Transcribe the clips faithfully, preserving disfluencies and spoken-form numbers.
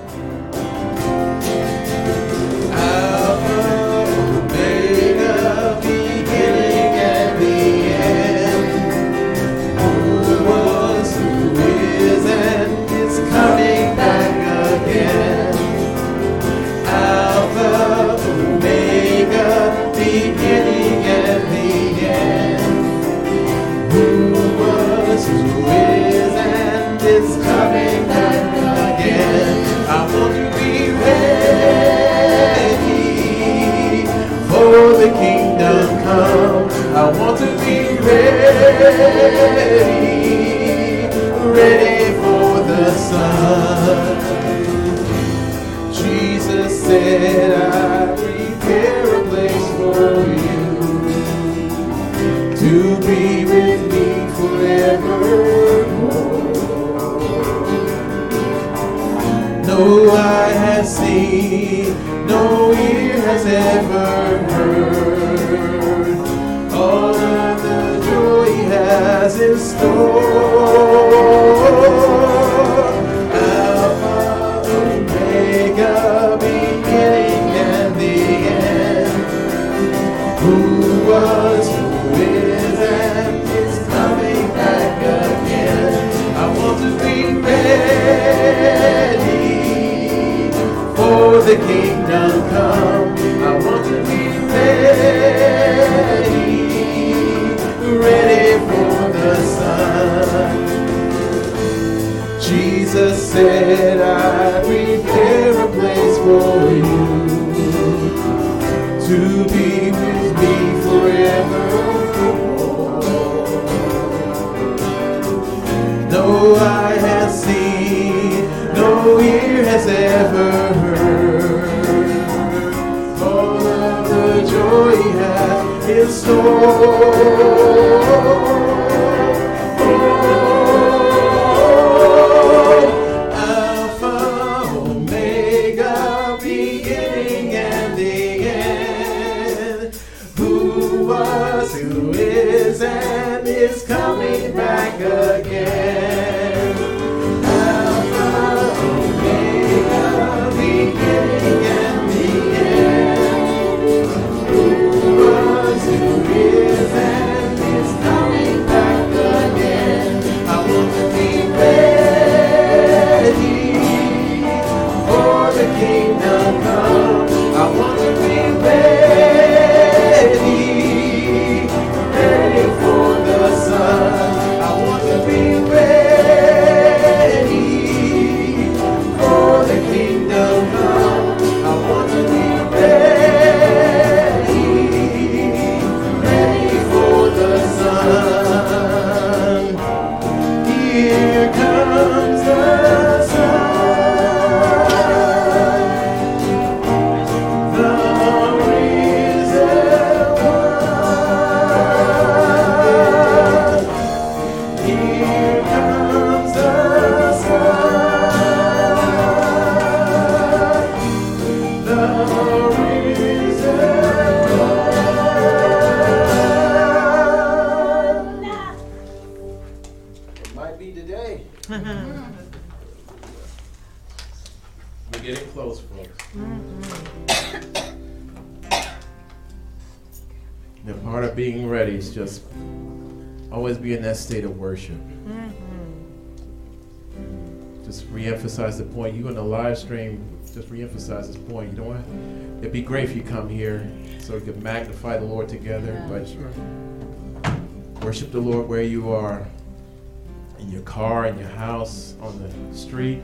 Just always be in that state of worship. Mm-hmm. Just re-emphasize the point. You in the live stream, just re-emphasize this point. You don't want, it'd be great if you come here so we could magnify the Lord together. Yeah, but sure. Worship the Lord where you are, in your car, in your house, on the street,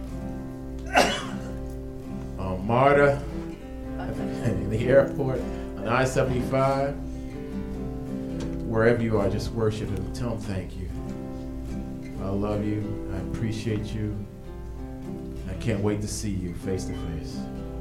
on MARTA, in the airport, on I seventy-five. Wherever you are, just worship Him. Tell Him thank you. I love you. I appreciate you. I can't wait to see you face to face.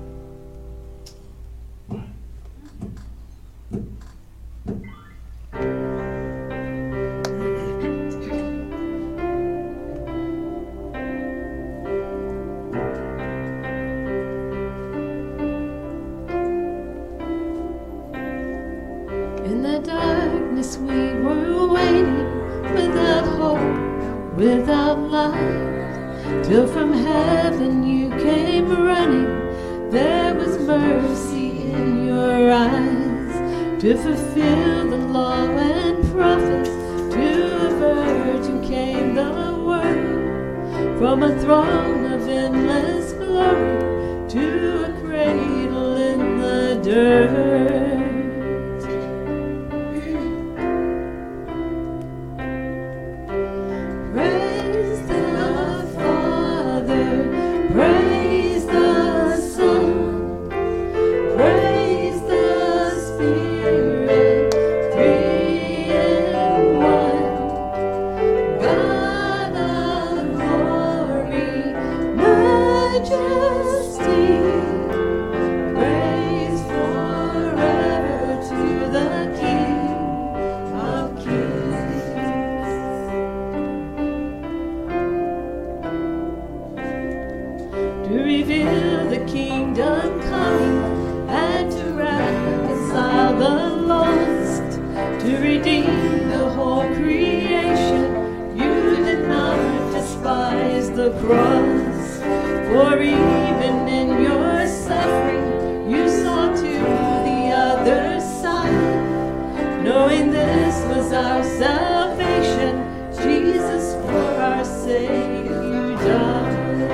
In the darkness we were waiting, without hope, without light. till from heaven you came running. There was mercy in your eyes to fulfill the law and prophets. To a virgin came the word, from a throne of endless glory to a cradle in the dirt. Praise the Father, praise the Son, praise the Spirit, three in one. God of glory, majesty, praise forever to the King of Kings. To reveal the kingdom coming and to reconcile the lost, to redeem the whole creation. You did not despise the cross, for even in your suffering you saw to the other side. Knowing this was our salvation, Jesus, for our sake you died.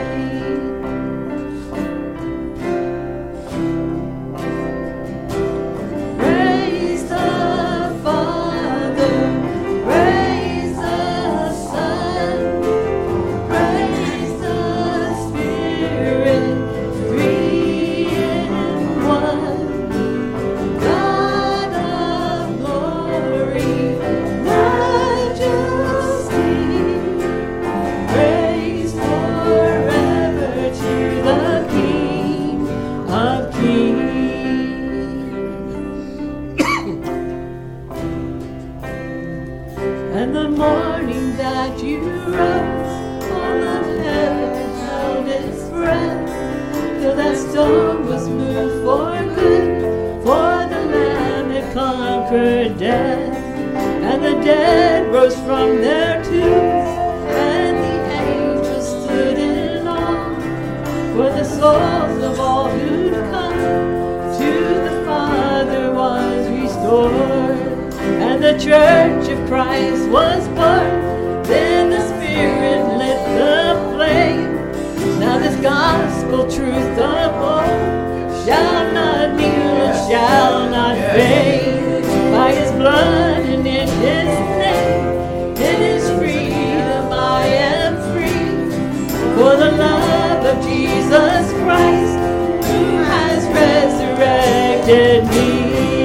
Praise the Father, praise the Son, praise the Spirit, three in one. God of glory, majesty, praise forever to the King of Kings. And the morning that you rose, all of heaven held its breath, till that stone was moved for good, for the Lamb had conquered death. And the dead rose from their tombs, and the angels stood in awe, for the souls of all who'd come to the Father was restored. And the church of Christ was born. Then the Spirit lit the flame. Now this gospel truth of old shall not kneel, shall not fade. By His blood and in His name, in His freedom I am free. For the love of Jesus Christ, who has resurrected me.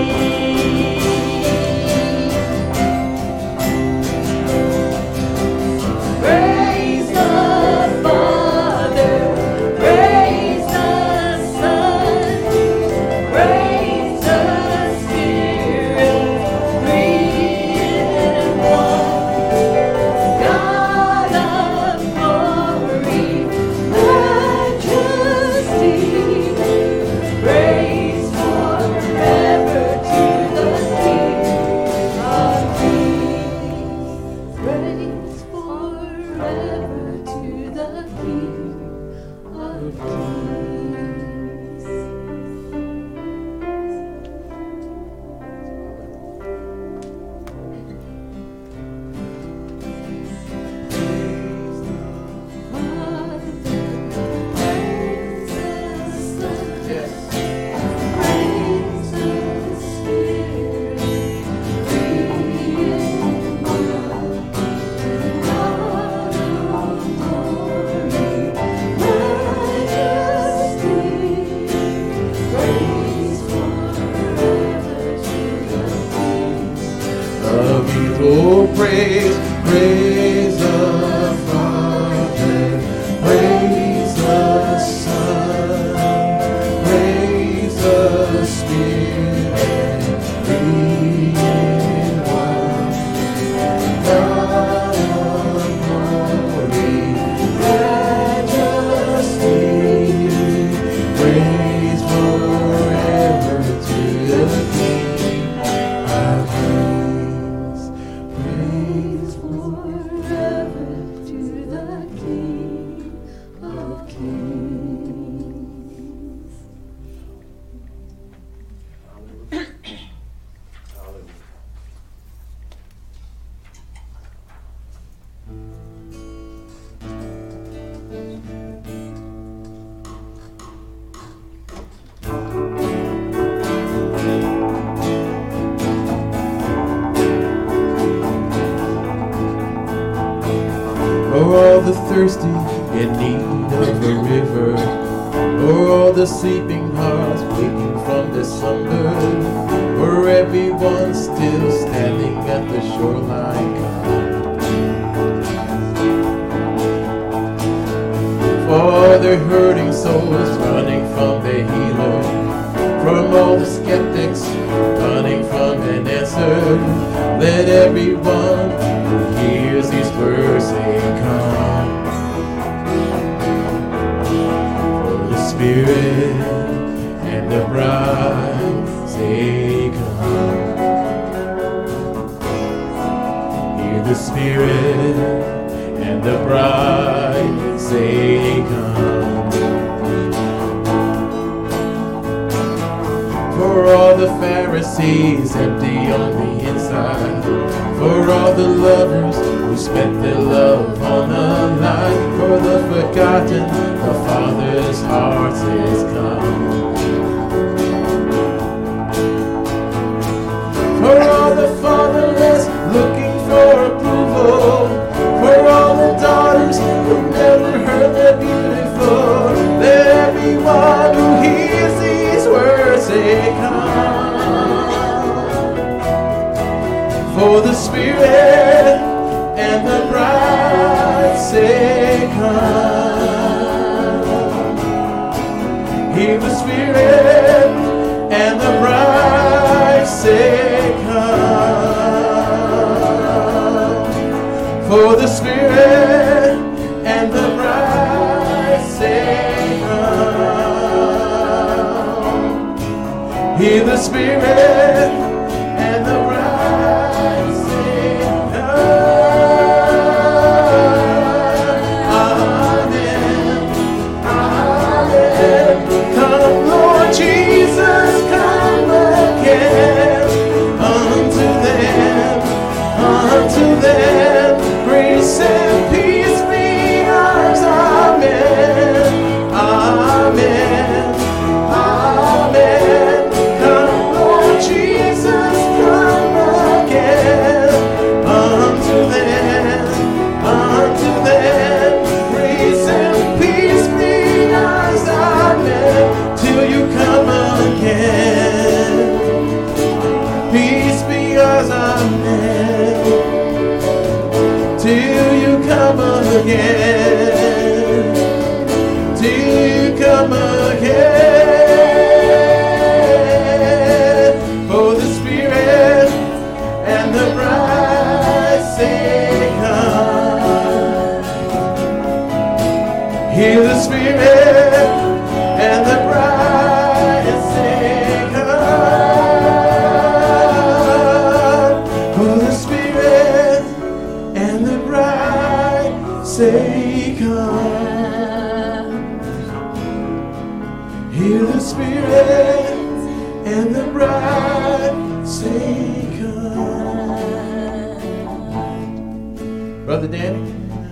Praise the Father, praise the Son, praise the Spirit, three in one. God of glory, majesty, praise forever to the King of Kings. Praise forever to the King of Kings. Father, praise the Son, Yes. praise the Spirit, three in one. God of glory, majesty, thirsty in need of a river, or all the sleeping hearts waking from their slumber, or everyone still standing at the shoreline. For the hurting souls running from their healer, from all the skeptics running from an answer, let everyone who hears these words say, come. For the Spirit and the bride say, come. Hear the Spirit and the bride say, come. For all the Pharisees empty on the inside, for all the lovers who spent their love on the line, for the forgotten, the Father's heart says, come. For all the fatherless looking for approval, for all the daughters who never heard the beautiful, let everyone who hears these words say, come. For the Spirit and the bride say, come. Hear the Spirit and the bride say, come. For the Spirit and the bride say, come. Hear the Spirit and the bride say, amen, amen. Come, Lord Jesus, come again. Unto them, unto them, grace and peace be ours, amen, amen, amen. Come, Lord Jesus, come again. Unto them, unto them, grace and peace be ours, amen, till you come again. Peace be ours, amen, till you come again, till you come again. For the Spirit and the bride say, come. Hear the Spirit and the bride say, come. For the Spirit and the bride say, come. Hear the Spirit and the bride say, come. Brother Danny?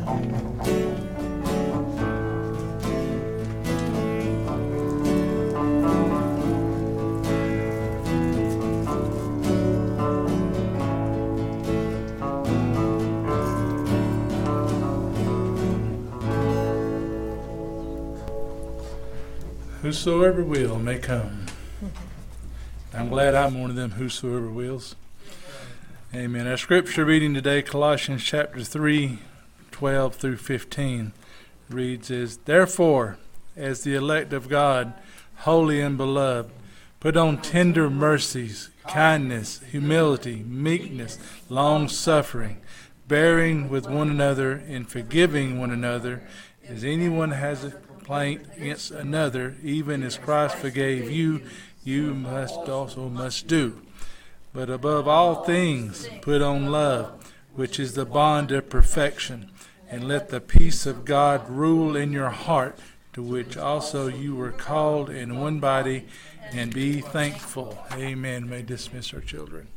Whosoever will may come. I'm glad I'm one of them whosoever wills. Amen. Our scripture reading today, Colossians chapter three, twelve through fifteen, reads as, therefore, as the elect of God, holy and beloved, put on tender mercies, kindness, humility, meekness, long-suffering, bearing with one another and forgiving one another, as anyone has a complaint against another, even as Christ forgave you, you must also must do. But above all things, put on love, which is the bond of perfection, and let the peace of God rule in your heart, to which also you were called in one body, and be thankful. Amen. May dismiss our children.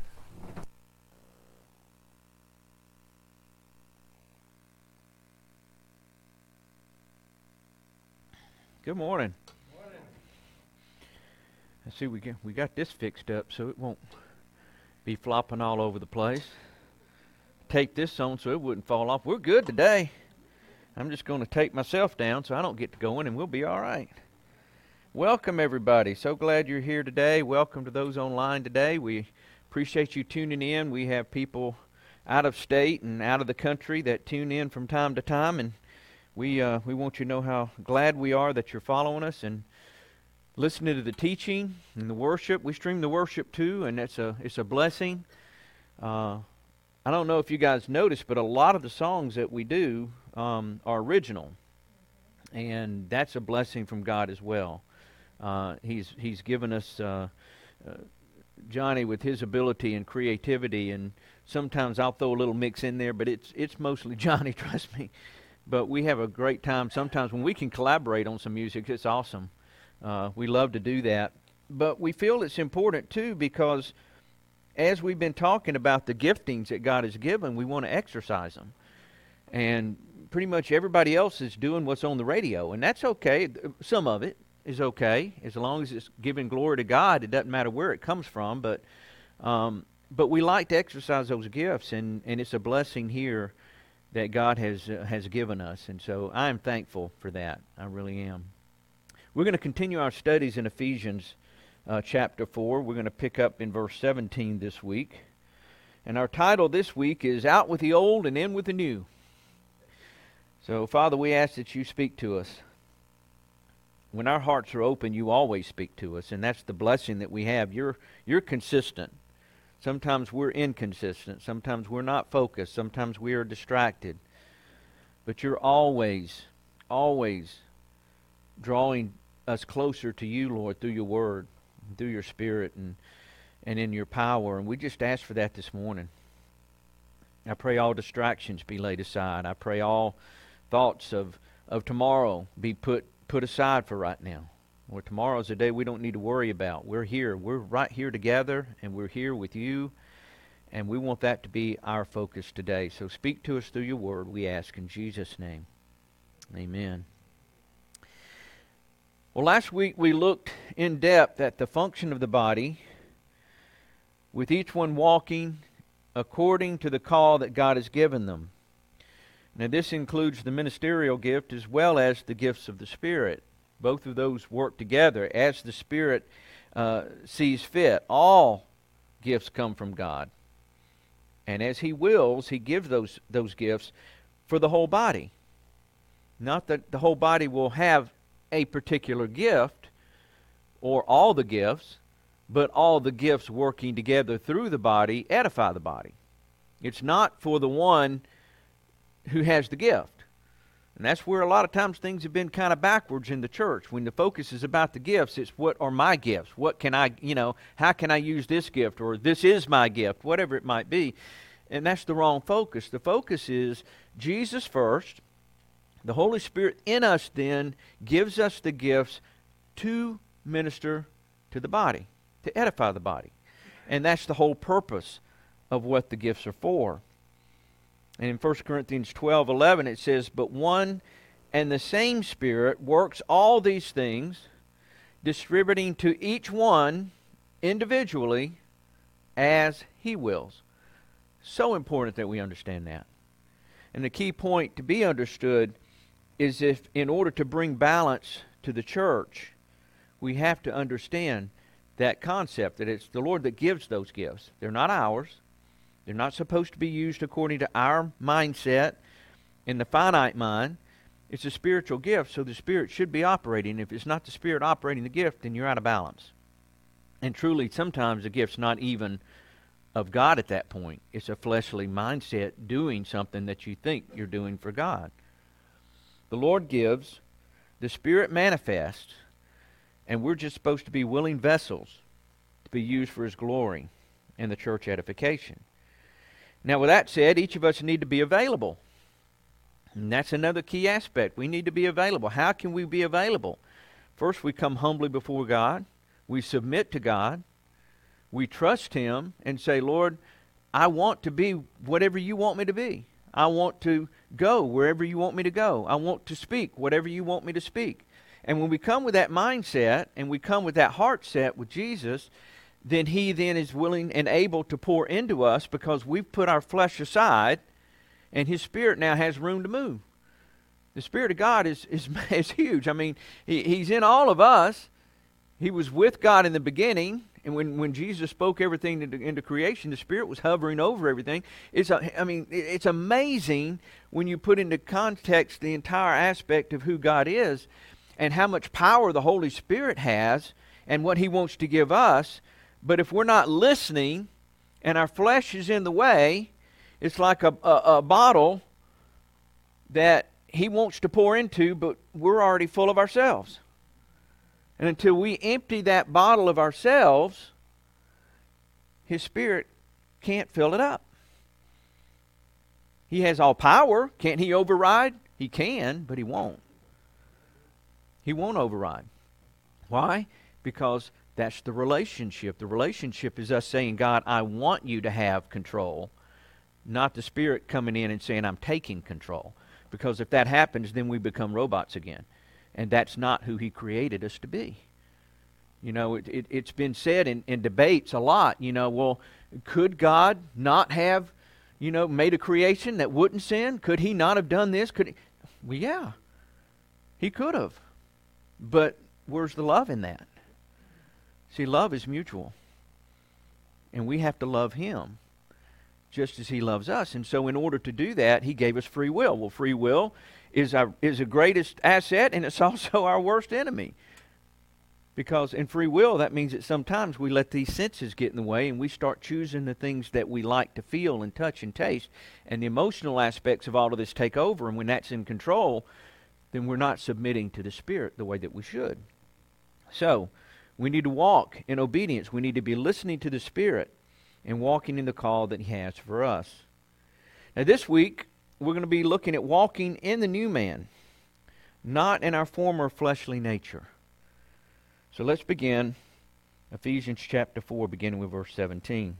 Good morning. Morning. I see we got, we got this fixed up so it won't be flopping all over the place. Take this on so it wouldn't fall off. We're good today. I'm just going to take myself down so I don't get to going, and we'll be all right. Welcome, everybody. So glad you're here today. Welcome to those online today. We appreciate you tuning in. We have people out of state and out of the country that tune in from time to time, and we uh, we want you to know how glad we are that you're following us and listening to the teaching and the worship. We stream the worship too, and it's a it's a blessing. Uh, I don't know if you guys noticed, but a lot of the songs that we do um, are original, and that's a blessing from God as well. Uh, he's he's given us uh, uh, Johnny with his ability and creativity, and sometimes I'll throw a little mix in there, but it's it's mostly Johnny, trust me. But we have a great time. Sometimes when we can collaborate on some music, it's awesome. Uh, we love to do that. But we feel it's important too, because as we've been talking about the giftings that God has given, we want to exercise them. And pretty much everybody else is doing what's on the radio, and that's okay. Some of it is okay, as long as it's giving glory to God. It doesn't matter where it comes from, but um, but we like to exercise those gifts, and, and it's a blessing here that God has uh, has given us, and so I am thankful for that. I really am. We're going to continue our studies in Ephesians uh, chapter four. We're going to pick up in verse seventeen this week, and our title this week is Out with the Old and In with the New. So, Father, we ask that you speak to us. When our hearts are open, you always speak to us, and that's the blessing that we have. You're you're consistent. Sometimes we're inconsistent. Sometimes we're not focused. Sometimes we are distracted. But you're always, always drawing us closer to you, Lord, through your word, through your spirit, and and in your power. And we just ask for that this morning. I pray all distractions be laid aside. I pray all thoughts of, of tomorrow be put put aside for right now. Or tomorrow's a day we don't need to worry about. We're here. We're right here together, and we're here with you, and we want that to be our focus today. So speak to us through your word, we ask in Jesus' name. Amen. Well, last week we looked in depth at the function of the body, with each one walking according to the call that God has given them. Now, this includes the ministerial gift as well as the gifts of the Spirit. Both of those work together as the Spirit uh, sees fit. All gifts come from God. And as He wills, He gives those, those gifts for the whole body. Not that the whole body will have a particular gift or all the gifts, but all the gifts working together through the body edify the body. It's not for the one who has the gift. And that's where a lot of times things have been kind of backwards in the church. When the focus is about the gifts, it's what are my gifts? What can I, you know, how can I use this gift? Or this is my gift, whatever it might be. And that's the wrong focus. The focus is Jesus first. The Holy Spirit in us then gives us the gifts to minister to the body, to edify the body. And that's the whole purpose of what the gifts are for. And in First Corinthians twelve eleven it says, "But one and the same Spirit works all these things, distributing to each one individually as He wills." So important that we understand that. And the key point to be understood is if in order to bring balance to the church, we have to understand that concept, that it's the Lord that gives those gifts. They're not ours. They're not supposed to be used according to our mindset in the finite mind. It's a spiritual gift, so the Spirit should be operating. If it's not the Spirit operating the gift, then you're out of balance. And truly, sometimes the gift's not even of God at that point. It's a fleshly mindset doing something that you think you're doing for God. The Lord gives, the Spirit manifests, and we're just supposed to be willing vessels to be used for His glory and the church edification. Now, with that said, each of us need to be available. And that's another key aspect. We need to be available. How can we be available? First, we come humbly before God. We submit to God. We trust Him and say, Lord, I want to be whatever you want me to be. I want to go wherever you want me to go. I want to speak whatever you want me to speak. And when we come with that mindset and we come with that heart set with Jesus, then He then is willing and able to pour into us because we've put our flesh aside and His Spirit now has room to move. The Spirit of God is, is, is huge. I mean, he, He's in all of us. He was with God in the beginning. And when, when Jesus spoke everything into, into creation, the Spirit was hovering over everything. It's a, I mean, it's amazing when you put into context the entire aspect of who God is and how much power the Holy Spirit has and what He wants to give us. But if we're not listening and our flesh is in the way, it's like a, a, a bottle that He wants to pour into, but we're already full of ourselves. And until we empty that bottle of ourselves, His Spirit can't fill it up. He has all power. Can't He override? He can, but He won't. He won't override. Why? Because that's the relationship. The relationship is us saying, God, I want you to have control, not the Spirit coming in and saying, I'm taking control. Because if that happens, then we become robots again. And that's not who He created us to be. You know, it, it, it's been said in, in debates a lot, you know, well, could God not have, you know, made a creation that wouldn't sin? Could He not have done this? Could he? Well, yeah, He could have. But where's the love in that? See, love is mutual. And we have to love Him just as He loves us. And so in order to do that, He gave us free will. Well, free will is our is the greatest asset, and it's also our worst enemy. Because in free will, that means that sometimes we let these senses get in the way and we start choosing the things that we like to feel and touch and taste. And the emotional aspects of all of this take over, and when that's in control, then we're not submitting to the Spirit the way that we should. So, we need to walk in obedience. We need to be listening to the Spirit and walking in the call that He has for us. Now this week, we're going to be looking at walking in the new man, not in our former fleshly nature. So let's begin Ephesians chapter four, beginning with verse seventeen.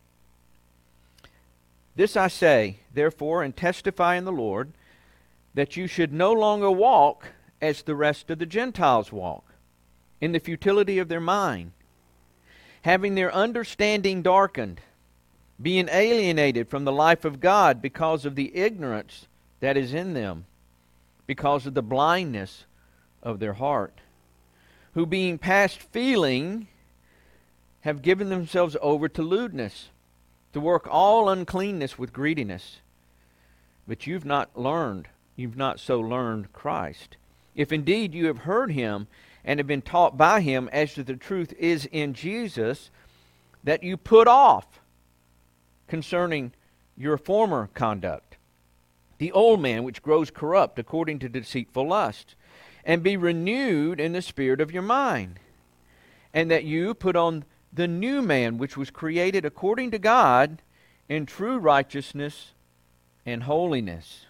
This I say, therefore, and testify in the Lord, that you should no longer walk as the rest of the Gentiles walk, in the futility of their mind, having their understanding darkened, being alienated from the life of God because of the ignorance that is in them, because of the blindness of their heart, who being past feeling have given themselves over to lewdness, to work all uncleanness with greediness. But you've not learned, you've not so learned Christ. If indeed you have heard Him and have been taught by Him as to the truth is in Jesus, that you put off concerning your former conduct the old man which grows corrupt according to deceitful lusts, and be renewed in the spirit of your mind, and that you put on the new man which was created according to God in true righteousness and holiness.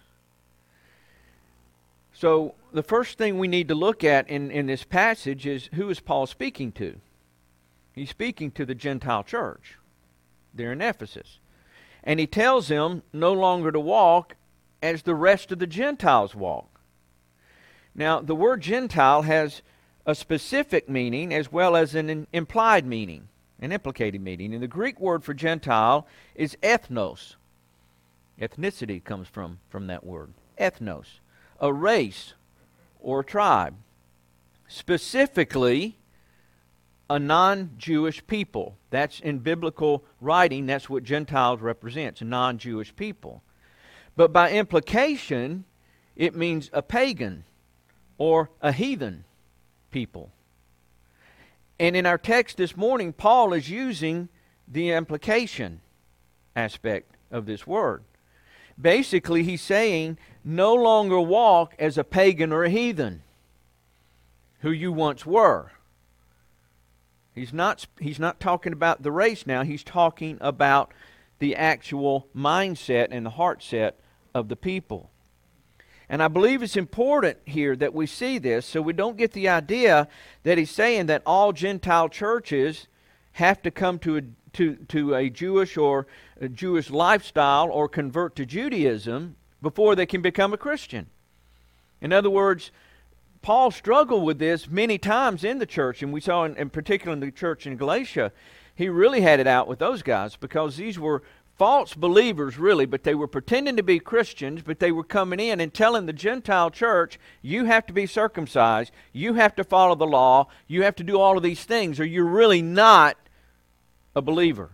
So the first thing we need to look at in, in this passage is, who is Paul speaking to? He's speaking to the Gentile church. They're in Ephesus. And he tells them no longer to walk as the rest of the Gentiles walk. Now, the word Gentile has a specific meaning as well as an implied meaning, an implicated meaning. And the Greek word for Gentile is ethnos. Ethnicity comes from, from that word. Ethnos. A race or a tribe. Specifically, a non-Jewish people. That's in biblical writing, that's what Gentiles represents, a non-Jewish people. But by implication, it means a pagan or a heathen people. And in our text this morning, Paul is using the implication aspect of this word. Basically, he's saying, no longer walk as a pagan or a heathen, who you once were. He's not, he's not talking about the race now. He's talking about the actual mindset and the heart set of the people. And I believe it's important here that we see this so we don't get the idea that he's saying that all Gentile churches have to come to a, to, to a Jewish or a Jewish lifestyle or convert to Judaism before they can become a Christian. In other words, Paul struggled with this many times in the church, and we saw in, in particular in the church in Galatia, he really had it out with those guys because these were false believers, really, but they were pretending to be Christians, but they were coming in and telling the Gentile church, you have to be circumcised, you have to follow the law, you have to do all of these things, or you're really not a believer.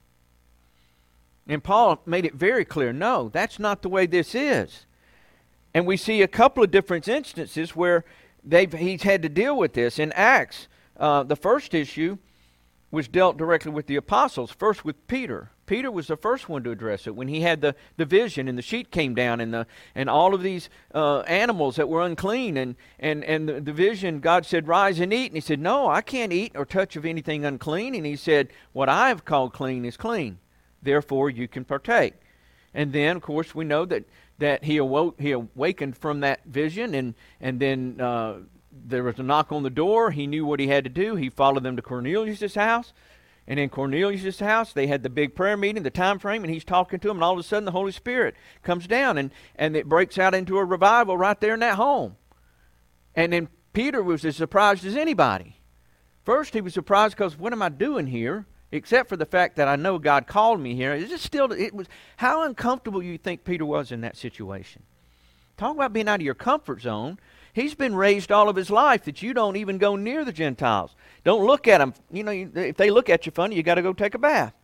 And Paul made it very clear, no, that's not the way this is. And we see a couple of different instances where they've, he's had to deal with this. In Acts, uh, the first issue was dealt directly with the apostles, first with Peter. Peter was the first one to address it when he had the, the vision and the sheet came down and the and all of these uh, animals that were unclean and and, and the, the vision, God said, rise and eat. And he said, no, I can't eat or touch of anything unclean. And he said, what I have called clean is clean. Therefore you can partake. And then, of course, we know that, that he awoke, he awakened from that vision and, and then uh, there was a knock on the door. He knew what he had to do. He followed them to Cornelius' house. And in Cornelius' house, they had the big prayer meeting, the time frame, and he's talking to them, and all of a sudden the Holy Spirit comes down, and, and it breaks out into a revival right there in that home. And then Peter was as surprised as anybody. First, he was surprised because, what am I doing here? Except for the fact that I know God called me here. Is it still, it was, how uncomfortable you think Peter was in that situation? Talk about being out of your comfort zone. He's been raised all of his life that you don't even go near the Gentiles. Don't look at them. You know, if they look at you funny, you got to go take a bath.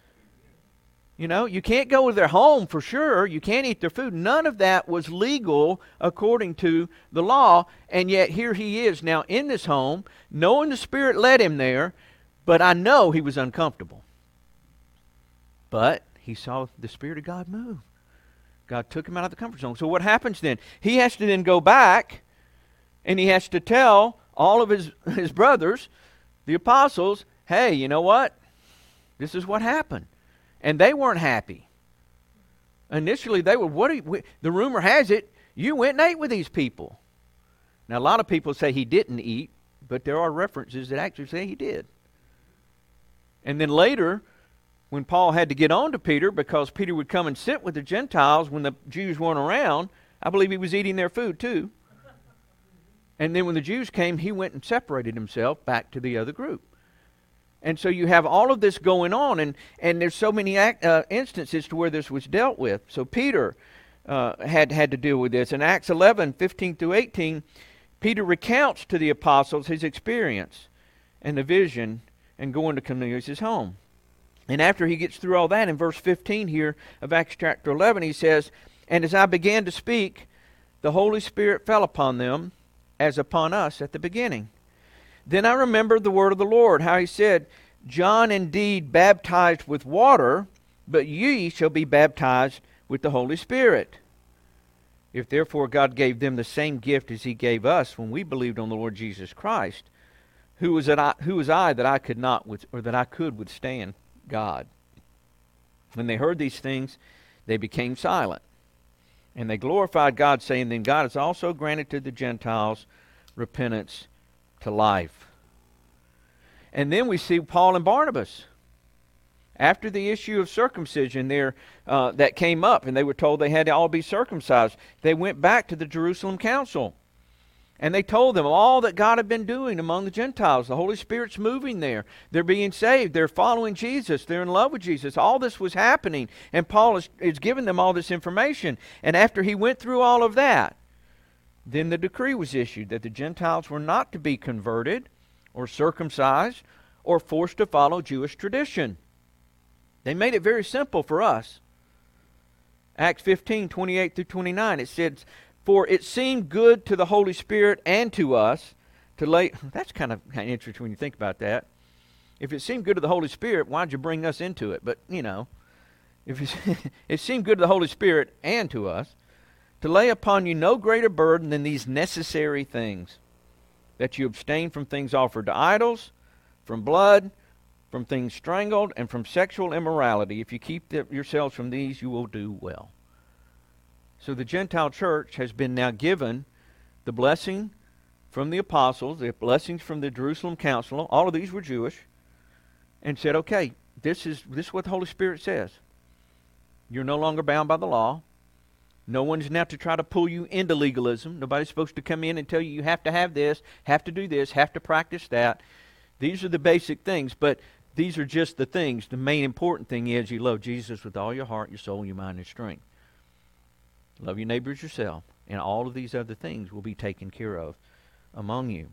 You know, you can't go to their home for sure. You can't eat their food. None of that was legal according to the law. And yet here he is now in this home, knowing the Spirit led him there, but I know he was uncomfortable. But he saw the Spirit of God move. God took him out of the comfort zone. So what happens then? He has to then go back and he has to tell all of his, his brothers, the apostles, hey, you know what? This is what happened. And they weren't happy. Initially, they were, what are you, we, the rumor has it, you went and ate with these people. Now, a lot of people say he didn't eat, but there are references that actually say he did. And then later, when Paul had to get on to Peter, because Peter would come and sit with the Gentiles when the Jews weren't around, I believe he was eating their food too. And then when the Jews came, he went and separated himself back to the other group. And so you have all of this going on, and, and there's so many act, uh, instances to where this was dealt with. So Peter uh, had, had to deal with this. In Acts eleven, fifteen through eighteen, Peter recounts to the apostles his experience and the vision and going to Cornelius' home. And after he gets through all that, in verse fifteen here of Acts chapter eleven, he says, and as I began to speak, the Holy Spirit fell upon them, as upon us at the beginning. Then I remembered the word of the Lord, how he said, John indeed baptized with water, but ye shall be baptized with the Holy Spirit. If therefore God gave them the same gift as he gave us when we believed on the Lord Jesus Christ, who was, that I, who was I that I could not, with, or that I could withstand God? When they heard these things, they became silent. And they glorified God, saying, then God has also granted to the Gentiles repentance to life. And then we see Paul and Barnabas. After the issue of circumcision there uh, that came up, and they were told they had to all be circumcised, they went back to the Jerusalem council. And they told them all that God had been doing among the Gentiles. The Holy Spirit's moving there. They're being saved. They're following Jesus. They're in love with Jesus. All this was happening. And Paul is, is giving them all this information. And after he went through all of that, then the decree was issued that the Gentiles were not to be converted or circumcised or forced to follow Jewish tradition. They made it very simple for us. Acts fifteen, twenty-eight through twenty-nine, it says, for it seemed good to the Holy Spirit and to us to lay... That's kind of, kind of interesting when you think about that. If it seemed good to the Holy Spirit, why'd you bring us into it? But, you know, if it, it seemed good to the Holy Spirit and to us to lay upon you no greater burden than these necessary things, that you abstain from things offered to idols, from blood, from things strangled, and from sexual immorality. If you keep the, yourselves from these, you will do well. So the Gentile church has been now given the blessing from the apostles, the blessings from the Jerusalem council. All of these were Jewish. And said, okay, this is, this is what the Holy Spirit says. You're no longer bound by the law. No one's now to try to pull you into legalism. Nobody's supposed to come in and tell you you have to have this, have to do this, have to practice that. These are the basic things. But these are just the things. The main important thing is you love Jesus with all your heart, your soul, your mind, and strength. Love your neighbor as yourself. And all of these other things will be taken care of among you.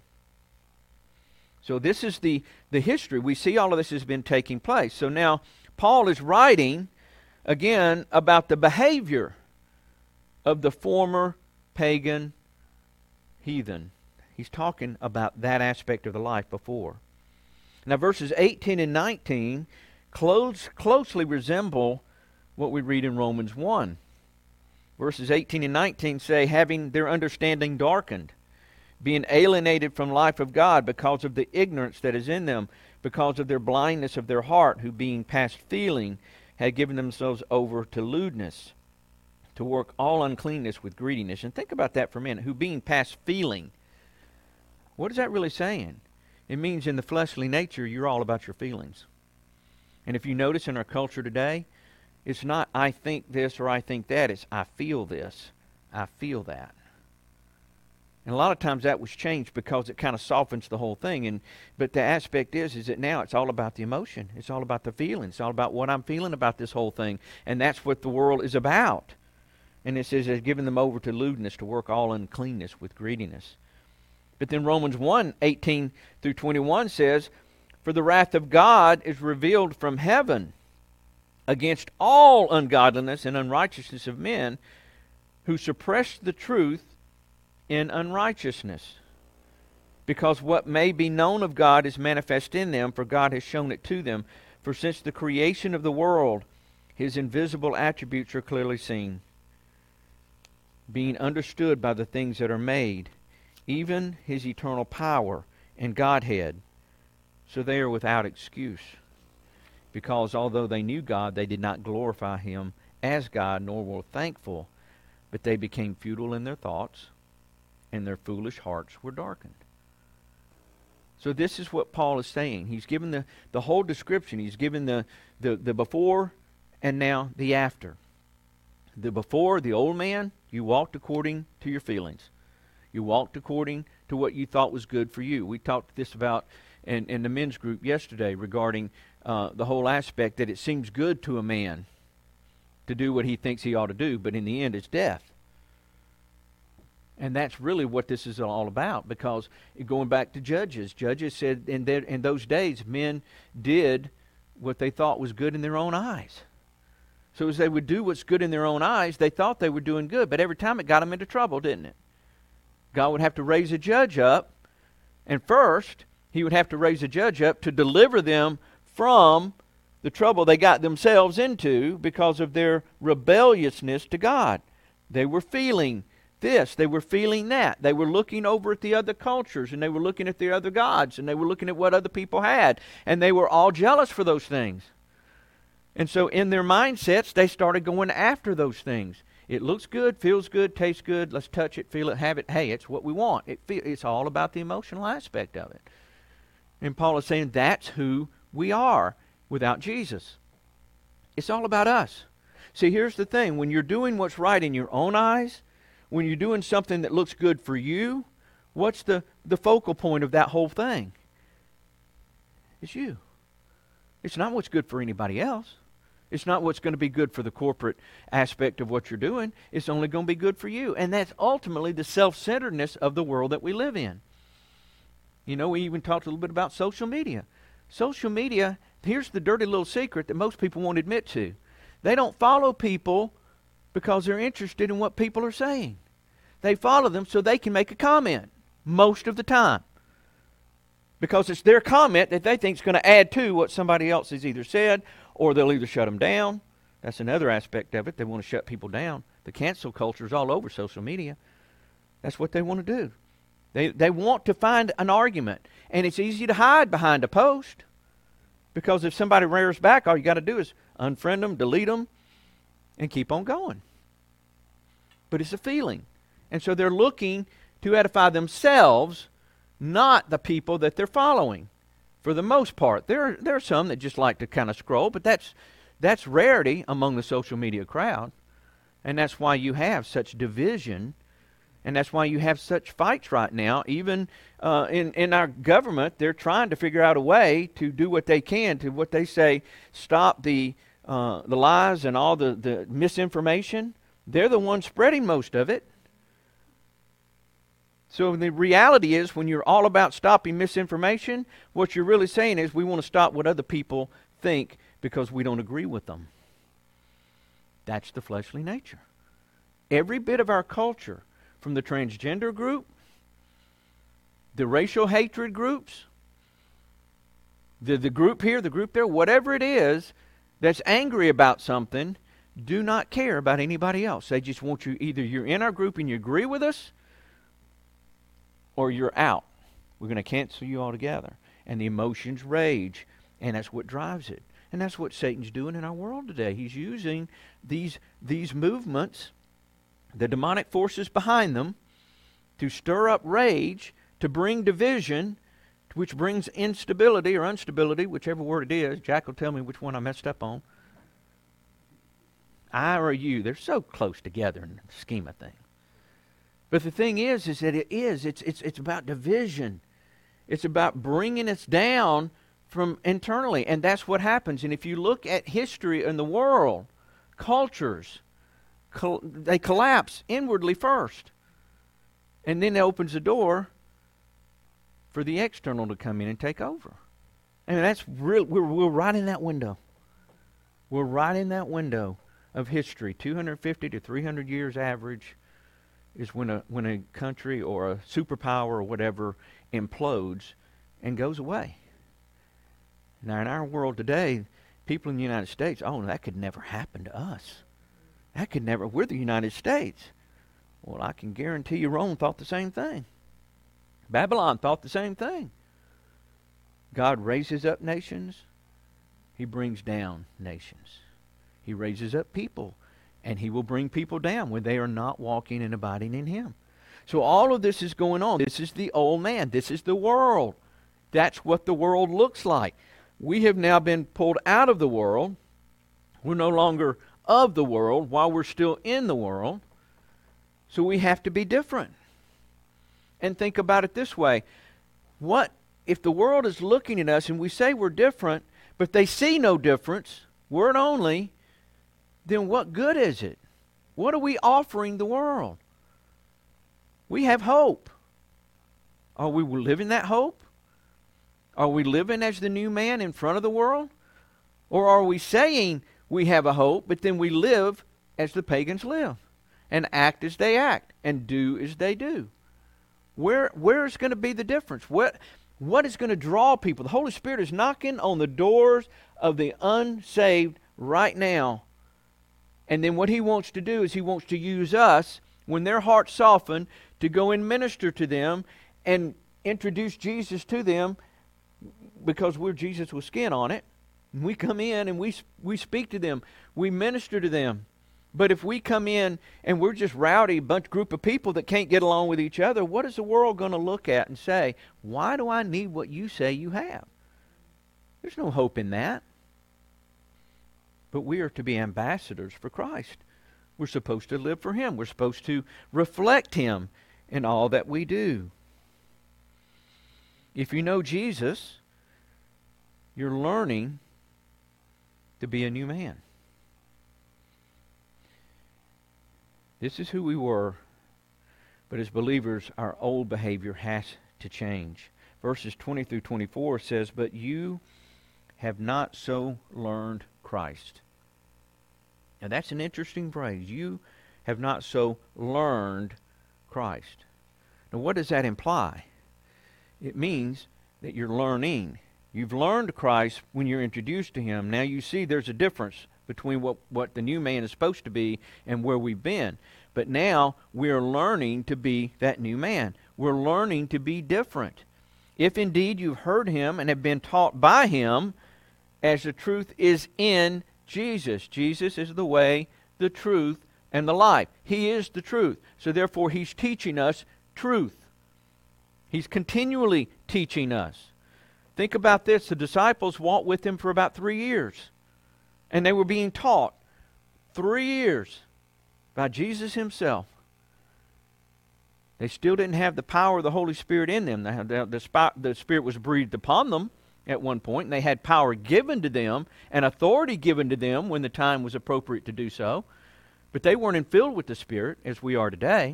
So this is the, the history. We see all of this has been taking place. So now Paul is writing, again, about the behavior of the former pagan heathen. He's talking about that aspect of the life before. Now verses eighteen and nineteen close, closely resemble what we read in Romans one. Verses eighteen and nineteen say, having their understanding darkened, being alienated from life of God because of the ignorance that is in them, because of their blindness of their heart, who being past feeling had given themselves over to lewdness, to work all uncleanness with greediness. And think about that for a minute. Who being past feeling. What is that really saying? It means in the fleshly nature, you're all about your feelings. And if you notice in our culture today, it's not I think this or I think that. It's I feel this. I feel that. And a lot of times that was changed because it kind of softens the whole thing. And but the aspect is, is that now it's all about the emotion. It's all about the feeling. It's all about what I'm feeling about this whole thing. And that's what the world is about. And it says, has given them over to lewdness, to work all uncleanness with greediness. But then Romans one, eighteen through twenty-one says, for the wrath of God is revealed from heaven against all ungodliness and unrighteousness of men who suppress the truth in unrighteousness. Because what may be known of God is manifest in them, for God has shown it to them. For since the creation of the world, His invisible attributes are clearly seen, being understood by the things that are made, even His eternal power and Godhead. So they are without excuse. Because although they knew God, they did not glorify Him as God, nor were thankful, but they became futile in their thoughts, and their foolish hearts were darkened. So this is what Paul is saying. He's given the, the whole description. He's given the, the, the before and now the after. The before, the old man, you walked according to your feelings. You walked according to what you thought was good for you. We talked this about in, in the men's group yesterday regarding uh, the whole aspect that it seems good to a man to do what he thinks he ought to do, but in the end it's death. And that's really what this is all about, because going back to Judges, Judges said in, their, in those days men did what they thought was good in their own eyes. So as they would do what's good in their own eyes, they thought they were doing good, but every time it got them into trouble, didn't it? God would have to raise a judge up, and first He would have to raise a judge up to deliver them from the trouble they got themselves into because of their rebelliousness to God. They were feeling this, they were feeling that. They were looking over at the other cultures, and they were looking at the other gods, and they were looking at what other people had, and they were all jealous for those things. And so in their mindsets, they started going after those things. It looks good, feels good, tastes good, let's touch it, feel it, have it. Hey, it's what we want. It feel, it's all about the emotional aspect of it. And Paul is saying that's who we are without Jesus. It's all about us. See, here's the thing. When you're doing what's right in your own eyes, when you're doing something that looks good for you, what's the, the focal point of that whole thing? It's you. It's not what's good for anybody else. It's not what's going to be good for the corporate aspect of what you're doing. It's only going to be good for you. And that's ultimately the self-centeredness of the world that we live in. You know, we even talked a little bit about social media. Social media, here's the dirty little secret that most people won't admit to. They don't follow people because they're interested in what people are saying. They follow them so they can make a comment most of the time. Because it's their comment that they think is going to add to what somebody else has either said, or they'll either shut them down. That's another aspect of it. They want to shut people down. The cancel culture is all over social media. That's what they want to do. They they want to find an argument. And it's easy to hide behind a post. Because if somebody rears back, all you got to do is unfriend them, delete them, and keep on going. But it's a feeling. And so they're looking to edify themselves, not the people that they're following. For the most part, there there are some that just like to kind of scroll, but that's that's rarity among the social media crowd, and that's why you have such division And that's why you have such fights right now. Even uh, in, in our government, they're trying to figure out a way to do what they can to what they say, stop the uh, the lies and all the, the misinformation. They're the ones spreading most of it. So the reality is, when you're all about stopping misinformation, what you're really saying is we want to stop what other people think because we don't agree with them. That's the fleshly nature. Every bit of our culture, from the transgender group, the racial hatred groups, the, the group here, the group there, whatever it is that's angry about something, do not care about anybody else. They just want you, either you're in our group and you agree with us, or you're out. We're going to cancel you altogether. And the emotions rage, and that's what drives it. And that's what Satan's doing in our world today. He's using these, these movements, the demonic forces behind them, to stir up rage, to bring division, which brings instability or instability, whichever word it is. Jack will tell me which one I messed up on. I or you, they're so close together in the scheme of things. But the thing is, is that it is, it's, it's, it's about division. It's about bringing us down from internally. And that's what happens. And if you look at history in the world, cultures, col- they collapse inwardly first. And then it opens the door for the external to come in and take over. And that's real. We're, we're right in that window. We're right in that window of history. two hundred fifty to three hundred years average is when a when a country or a superpower or whatever implodes and goes away. Now in our world today, people in the United States, oh, that could never happen to us. That could never, we're the United States. Well, I can guarantee you Rome thought the same thing. Babylon thought the same thing. God raises up nations. He brings down nations. He raises up people. And He will bring people down when they are not walking and abiding in Him. So all of this is going on. This is the old man. This is the world. That's what the world looks like. We have now been pulled out of the world. We're no longer of the world while we're still in the world. So we have to be different. And think about it this way. What if the world is looking at us and we say we're different, but they see no difference, word only, then what good is it? What are we offering the world? We have hope. Are we living that hope? Are we living as the new man in front of the world? Or are we saying we have a hope, but then we live as the pagans live, and act as they act, and do as they do? Where where is going to be the difference? What what is going to draw people? The Holy Spirit is knocking on the doors of the unsaved right now. And then what He wants to do is He wants to use us, when their hearts soften, to go and minister to them and introduce Jesus to them, because we're Jesus with skin on it. And we come in and we we speak to them. We minister to them. But if we come in and we're just rowdy, bunch group of people that can't get along with each other, what is the world going to look at and say, why do I need what you say you have? There's no hope in that. But we are to be ambassadors for Christ. We're supposed to live for Him. We're supposed to reflect Him in all that we do. If you know Jesus, you're learning to be a new man. This is who we were, but as believers, our old behavior has to change. Verses twenty through twenty-four says, but you have not so learned Christ. Now that's an interesting phrase. You have not so learned Christ. Now what does that imply? It means that you're learning. You've learned Christ when you're introduced to Him. Now you see there's a difference between what, what the new man is supposed to be and where we've been. But now we're learning to be that new man. We're learning to be different. If indeed you've heard Him and have been taught by Him, as the truth is in Jesus. Jesus is the way, the truth, and the life. He is the truth. So therefore He's teaching us truth. He's continually teaching us. Think about this. The disciples walked with Him for about three years. And they were being taught three years by Jesus Himself. They still didn't have the power of the Holy Spirit in them. The, the, the, spi- the Spirit was breathed upon them at one point, and they had power given to them and authority given to them when the time was appropriate to do so. But they weren't filled with the Spirit as we are today.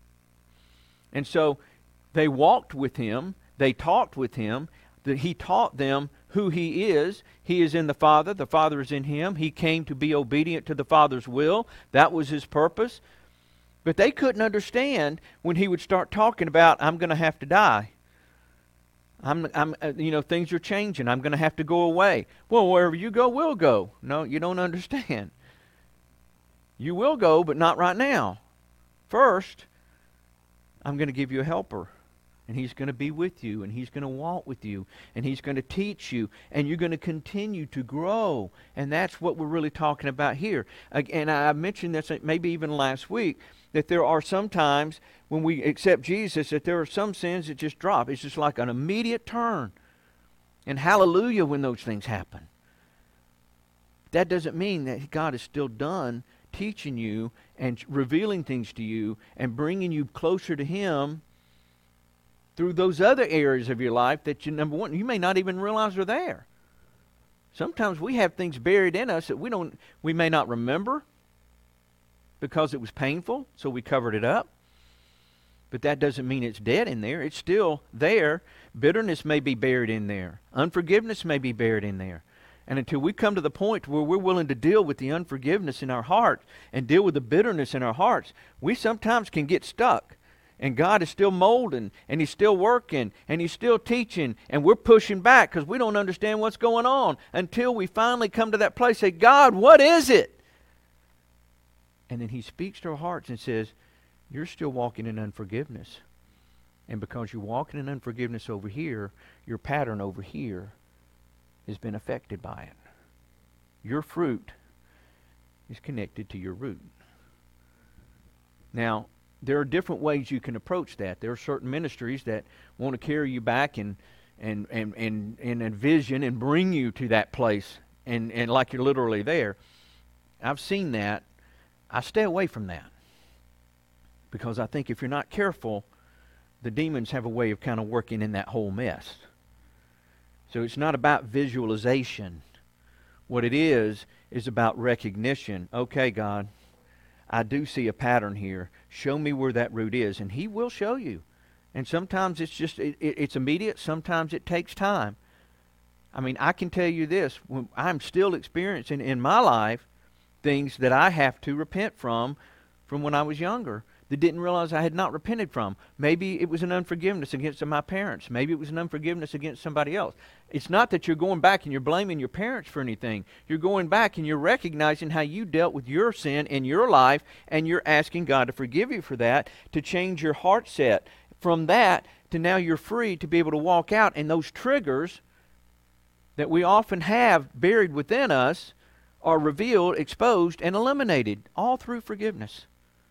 And so they walked with Him. They talked with Him. That He taught them who He is. He is in the Father. The Father is in Him. He came to be obedient to the Father's will. That was His purpose. But they couldn't understand when He would start talking about, I'm going to have to die. I'm, I'm, uh, you know, things are changing. I'm going to have to go away. Well, wherever you go, we'll go. No, you don't understand. You will go, but not right now. First, I'm going to give you a helper. And He's going to be with you, and He's going to walk with you, and He's going to teach you, and you're going to continue to grow. And that's what we're really talking about here. And I mentioned this maybe even last week, that there are some times when we accept Jesus that there are some sins that just drop. It's just like an immediate turn. And hallelujah when those things happen. That doesn't mean that God is still done teaching you and revealing things to you and bringing you closer to Him through those other areas of your life that you, number one, you may not even realize are there. Sometimes we have things buried in us that we don't, we may not remember because it was painful, so we covered it up. But that doesn't mean it's dead in there. It's still there. Bitterness may be buried in there. Unforgiveness may be buried in there. And until we come to the point where we're willing to deal with the unforgiveness in our heart and deal with the bitterness in our hearts, we sometimes can get stuck. And God is still molding, and He's still working, and He's still teaching, and we're pushing back because we don't understand what's going on until we finally come to that place and say, God, what is it? And then He speaks to our hearts and says, you're still walking in unforgiveness. And because you're walking in unforgiveness over here, your pattern over here has been affected by it. Your fruit is connected to your root. Now, there are different ways you can approach that. There are certain ministries that want to carry you back and and and and, and envision and bring you to that place and, and like you're literally there. I've seen that. I stay away from that. Because I think if you're not careful, the demons have a way of kind of working in that whole mess. So it's not about visualization. What it is, is about recognition. Okay, God, I do see a pattern here. Show me where that root is. And He will show you. And sometimes it's just, it, it, it's immediate. Sometimes it takes time. I mean, I can tell you this. When I'm still experiencing in my life things that I have to repent from, from when I was younger, that didn't realize I had not repented from. Maybe it was an unforgiveness against my parents. Maybe it was an unforgiveness against somebody else. It's not that you're going back and you're blaming your parents for anything. You're going back and you're recognizing how you dealt with your sin in your life, and you're asking God to forgive you for that, to change your heart set. From that to now you're free to be able to walk out, and those triggers that we often have buried within us are revealed, exposed, and eliminated, all through forgiveness.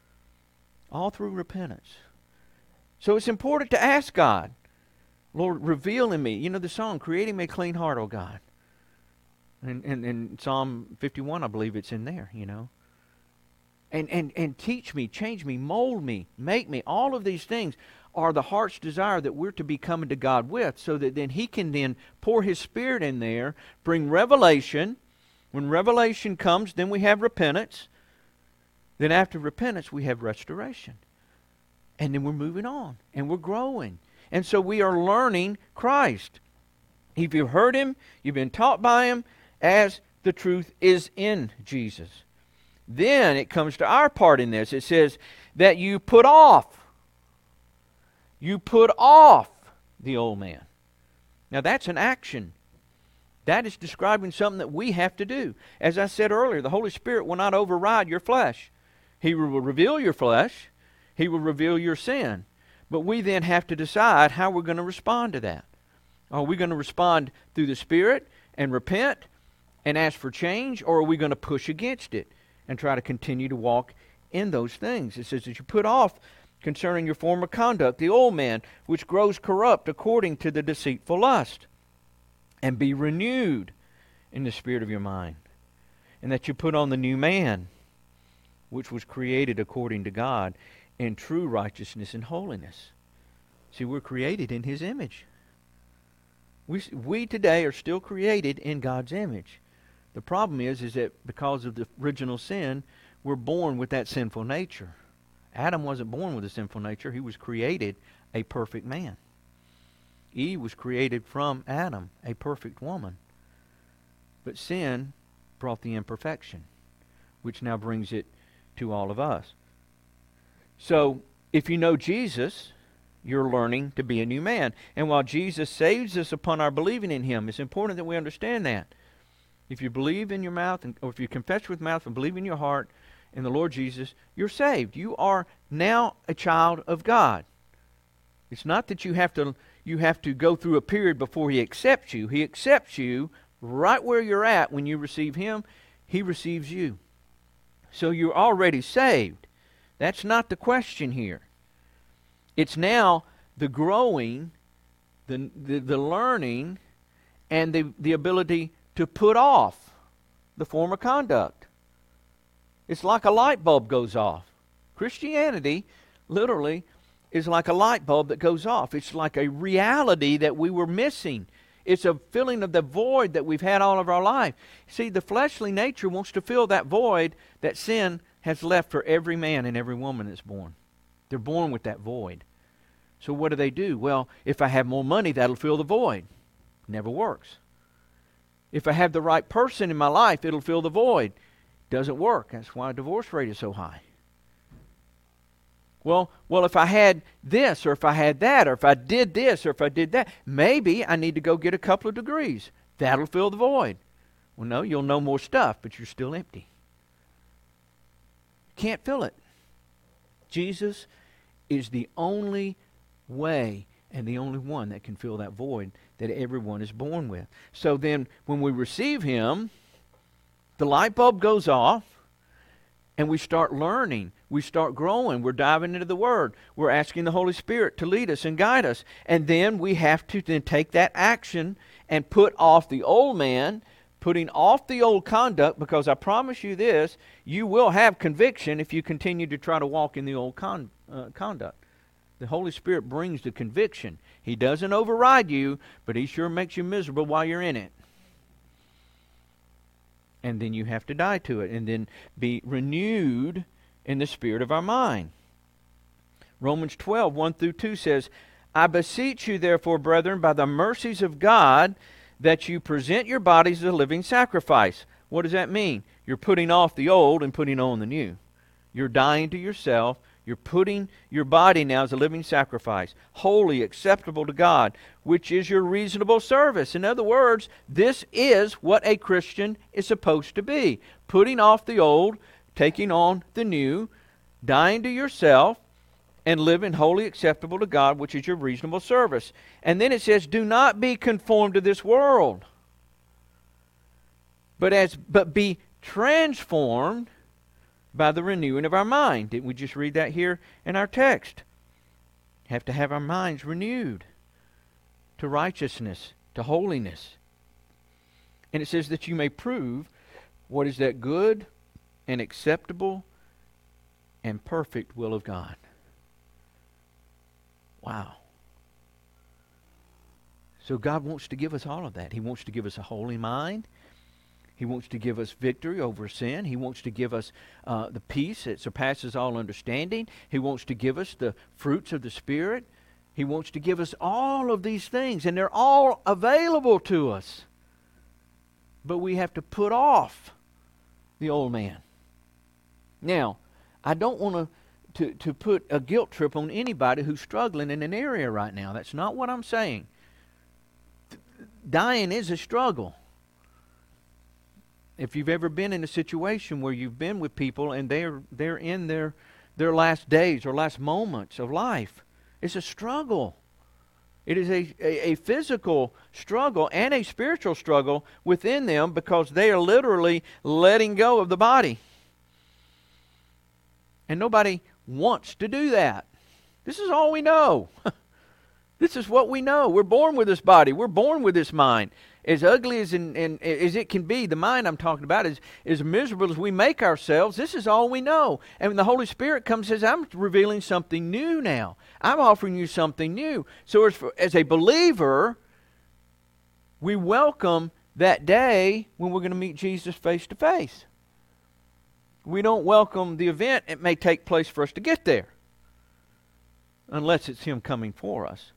All through repentance. So it's important to ask God, Lord, reveal in me. You know the song, creating me a clean heart, O God. And in, in, in Psalm fifty-one, I believe it's in there, you know. And, and, and teach me, change me, mold me, make me. All of these things are the heart's desire that we're to be coming to God with, so that then He can then pour His Spirit in there, bring revelation. When revelation comes, then we have repentance. Then after repentance, we have restoration. And then we're moving on. And we're growing. And so we are learning Christ. If you've heard Him, you've been taught by Him, as the truth is in Jesus. Then it comes to our part in this. It says that you put off. You put off the old man. Now that's an action. That is describing something that we have to do. As I said earlier, the Holy Spirit will not override your flesh. He will reveal your flesh. He will reveal your sin. But we then have to decide how we're going to respond to that. Are we going to respond through the Spirit and repent and ask for change? Or are we going to push against it and try to continue to walk in those things? It says that you put off concerning your former conduct the old man, which grows corrupt according to the deceitful lust, and be renewed in the spirit of your mind. And that you put on the new man, which was created according to God in true righteousness and holiness. See, we're created in His image. We, we today are still created in God's image. The problem is, is that because of the original sin, we're born with that sinful nature. Adam wasn't born with a sinful nature. He was created a perfect man. Eve was created from Adam, a perfect woman. But sin brought the imperfection, which now brings it to all of us. So, if you know Jesus, you're learning to be a new man. And while Jesus saves us upon our believing in Him, it's important that we understand that. If you believe in your mouth, and, or if you confess with mouth and believe in your heart in the Lord Jesus, you're saved. You are now a child of God. It's not that you have to you have to go through a period before He accepts you. He accepts you right where you're at. When you receive Him, He receives you. So you're already saved. That's not the question here. It's now the growing, the the, the learning, and the, the ability to put off the former conduct. It's like a light bulb goes off. Christianity, literally, is like a light bulb that goes off. It's like a reality that we were missing. It's a filling of the void that we've had all of our life. See, the fleshly nature wants to fill that void that sin has left for every man and every woman that's born. They're born with that void. So what do they do? Well, if I have more money, that'll fill the void. Never works. If I have the right person in my life, it'll fill the void. Doesn't work. That's why the divorce rate is so high. Well, well, if I had this, or if I had that, or if I did this, or if I did that, maybe I need to go get a couple of degrees. That'll fill the void. Well, no, you'll know more stuff, but you're still empty. Can't fill it. Jesus is the only way and the only one that can fill that void that everyone is born with. So then, when we receive Him, the light bulb goes off, and we start learning. We start growing. We're diving into the Word. We're asking the Holy Spirit to lead us and guide us. And then we have to then take that action and put off the old man, putting off the old conduct, because I promise you this, you will have conviction if you continue to try to walk in the old con- uh, conduct. The Holy Spirit brings the conviction. He doesn't override you, but He sure makes you miserable while you're in it. And then you have to die to it, and then be renewed in the spirit of our mind. Romans twelve, one through two says, I beseech you therefore, brethren, by the mercies of God, that you present your bodies as a living sacrifice. What does that mean? You're putting off the old and putting on the new. You're dying to yourself. You're putting your body now as a living sacrifice, holy, acceptable to God, which is your reasonable service. In other words, this is what a Christian is supposed to be. Putting off the old, taking on the new, dying to yourself, and living holy, acceptable to God, which is your reasonable service. And then it says, do not be conformed to this world, but as but be transformed by the renewing of our mind. Didn't we just read that here in our text? Have to have our minds renewed to righteousness, to holiness. And it says that you may prove what is that good and acceptable and perfect will of God. Wow. So God wants to give us all of that. He wants to give us a holy mind. He wants to give us victory over sin. He wants to give us uh, the peace that surpasses all understanding. He wants to give us the fruits of the Spirit. He wants to give us all of these things, and they're all available to us. But we have to put off the old man. Now, I don't want to, to, to put a guilt trip on anybody who's struggling in an area right now. That's not what I'm saying. Dying is a struggle. If you've ever been in a situation where you've been with people and they're they're in their their last days or last moments of life, it's a struggle. It is a, a, a physical struggle and a spiritual struggle within them, because they are literally letting go of the body. And nobody wants to do that. This is all we know. This is what we know. We're born with this body. We're born with this mind. As ugly as, in, in, as it can be, the mind I'm talking about, is as miserable as we make ourselves, this is all we know. And when the Holy Spirit comes and says, I'm revealing something new now. I'm offering you something new. So as, for, as a believer, we welcome that day when we're going to meet Jesus face to face. We don't welcome the event. It may take place for us to get there, unless it's Him coming for us.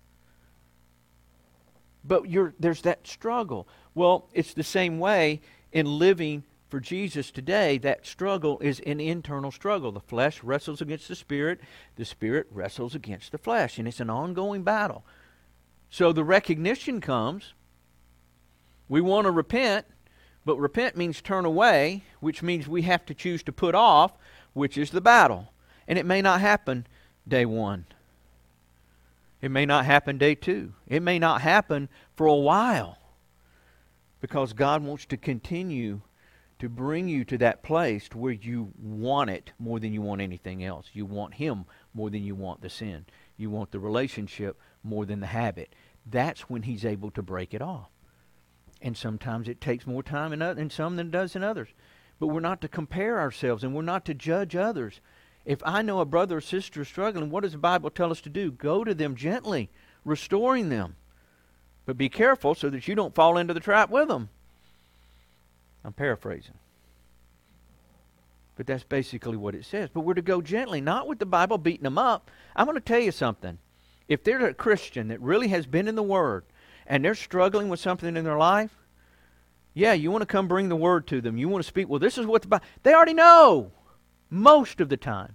But you're, there's that struggle. Well, it's the same way in living for Jesus today. That struggle is an internal struggle. The flesh wrestles against the Spirit. The Spirit wrestles against the flesh. And it's an ongoing battle. So the recognition comes. We want to repent, but repent means turn away, which means we have to choose to put off, which is the battle. And it may not happen day one. It may not happen day two. It may not happen for a while, because God wants to continue to bring you to that place to where you want it more than you want anything else. You want Him more than you want the sin. You want the relationship more than the habit. That's when He's able to break it off. And sometimes it takes more time in, in some than it does in others. But we're not to compare ourselves, and we're not to judge others. If I know a brother or sister is struggling, what does the Bible tell us to do? Go to them gently, restoring them. But be careful so that you don't fall into the trap with them. I'm paraphrasing. But that's basically what it says. But we're to go gently, not with the Bible beating them up. I'm going to tell you something. If they're a Christian that really has been in the Word, and they're struggling with something in their life, yeah, you want to come bring the Word to them. You want to speak, well, this is what the Bible... They already know. Most of the time.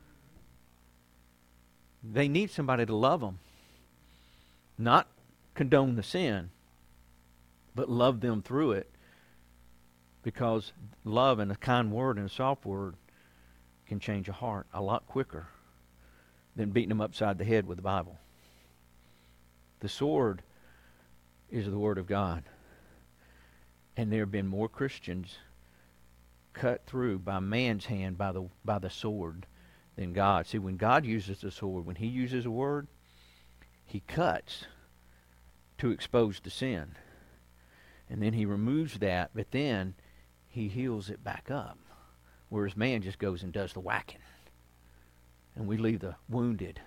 They need somebody to love them. Not condone the sin, but love them through it. Because love and a kind word and a soft word can change a heart a lot quicker than beating them upside the head with the Bible. The sword is the Word of God. And there have been more Christians cut through by man's hand, by the by the sword, than God. See, when God uses the sword, when He uses a word, He cuts to expose the sin. And then He removes that, but then He heals it back up. Whereas man just goes and does the whacking. And we leave the wounded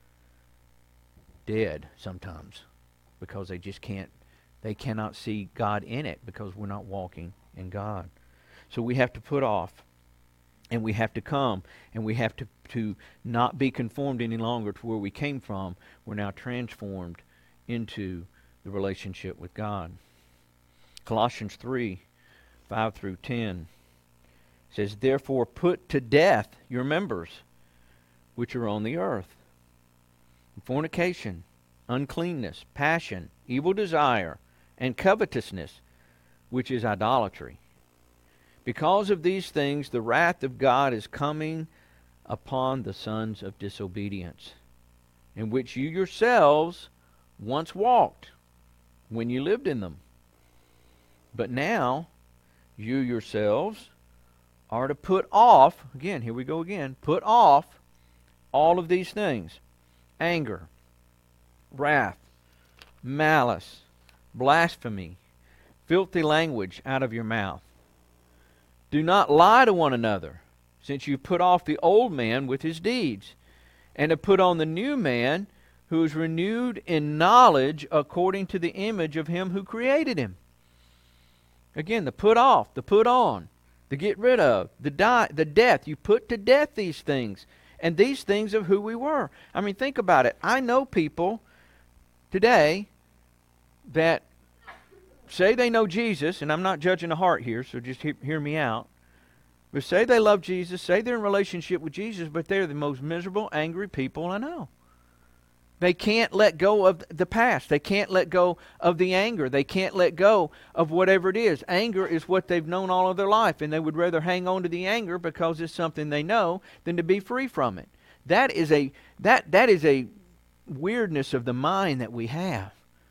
dead sometimes, because they just can't, they cannot see God in it, because we're not walking in God. So we have to put off, and we have to come, and we have to, to not be conformed any longer to where we came from. We're now transformed into the relationship with God. Colossians three, five through ten says, therefore put to death your members which are on the earth. Fornication, uncleanness, passion, evil desire, and covetousness, which is idolatry. Because of these things, the wrath of God is coming upon the sons of disobedience, in which you yourselves once walked when you lived in them. But now, you yourselves are to put off, again, here we go again, put off all of these things: anger, wrath, malice, blasphemy, filthy language out of your mouth. Do not lie to one another, since you put off the old man with his deeds, and have put on the new man, who is renewed in knowledge according to the image of Him who created him. Again, the put off, the put on, the get rid of, the die, the death. You put to death these things, and these things of who we were. I mean, think about it. I know people today that say they know Jesus, and I'm not judging the heart here, so just hear, hear me out. But say they love Jesus, say they're in relationship with Jesus, but they're the most miserable, angry people I know. They can't let go of the past. They can't let go of the anger. They can't let go of whatever it is. Anger is what they've known all of their life, and they would rather hang on to the anger because it's something they know than to be free from it. That is a that that is a weirdness of the mind that we have.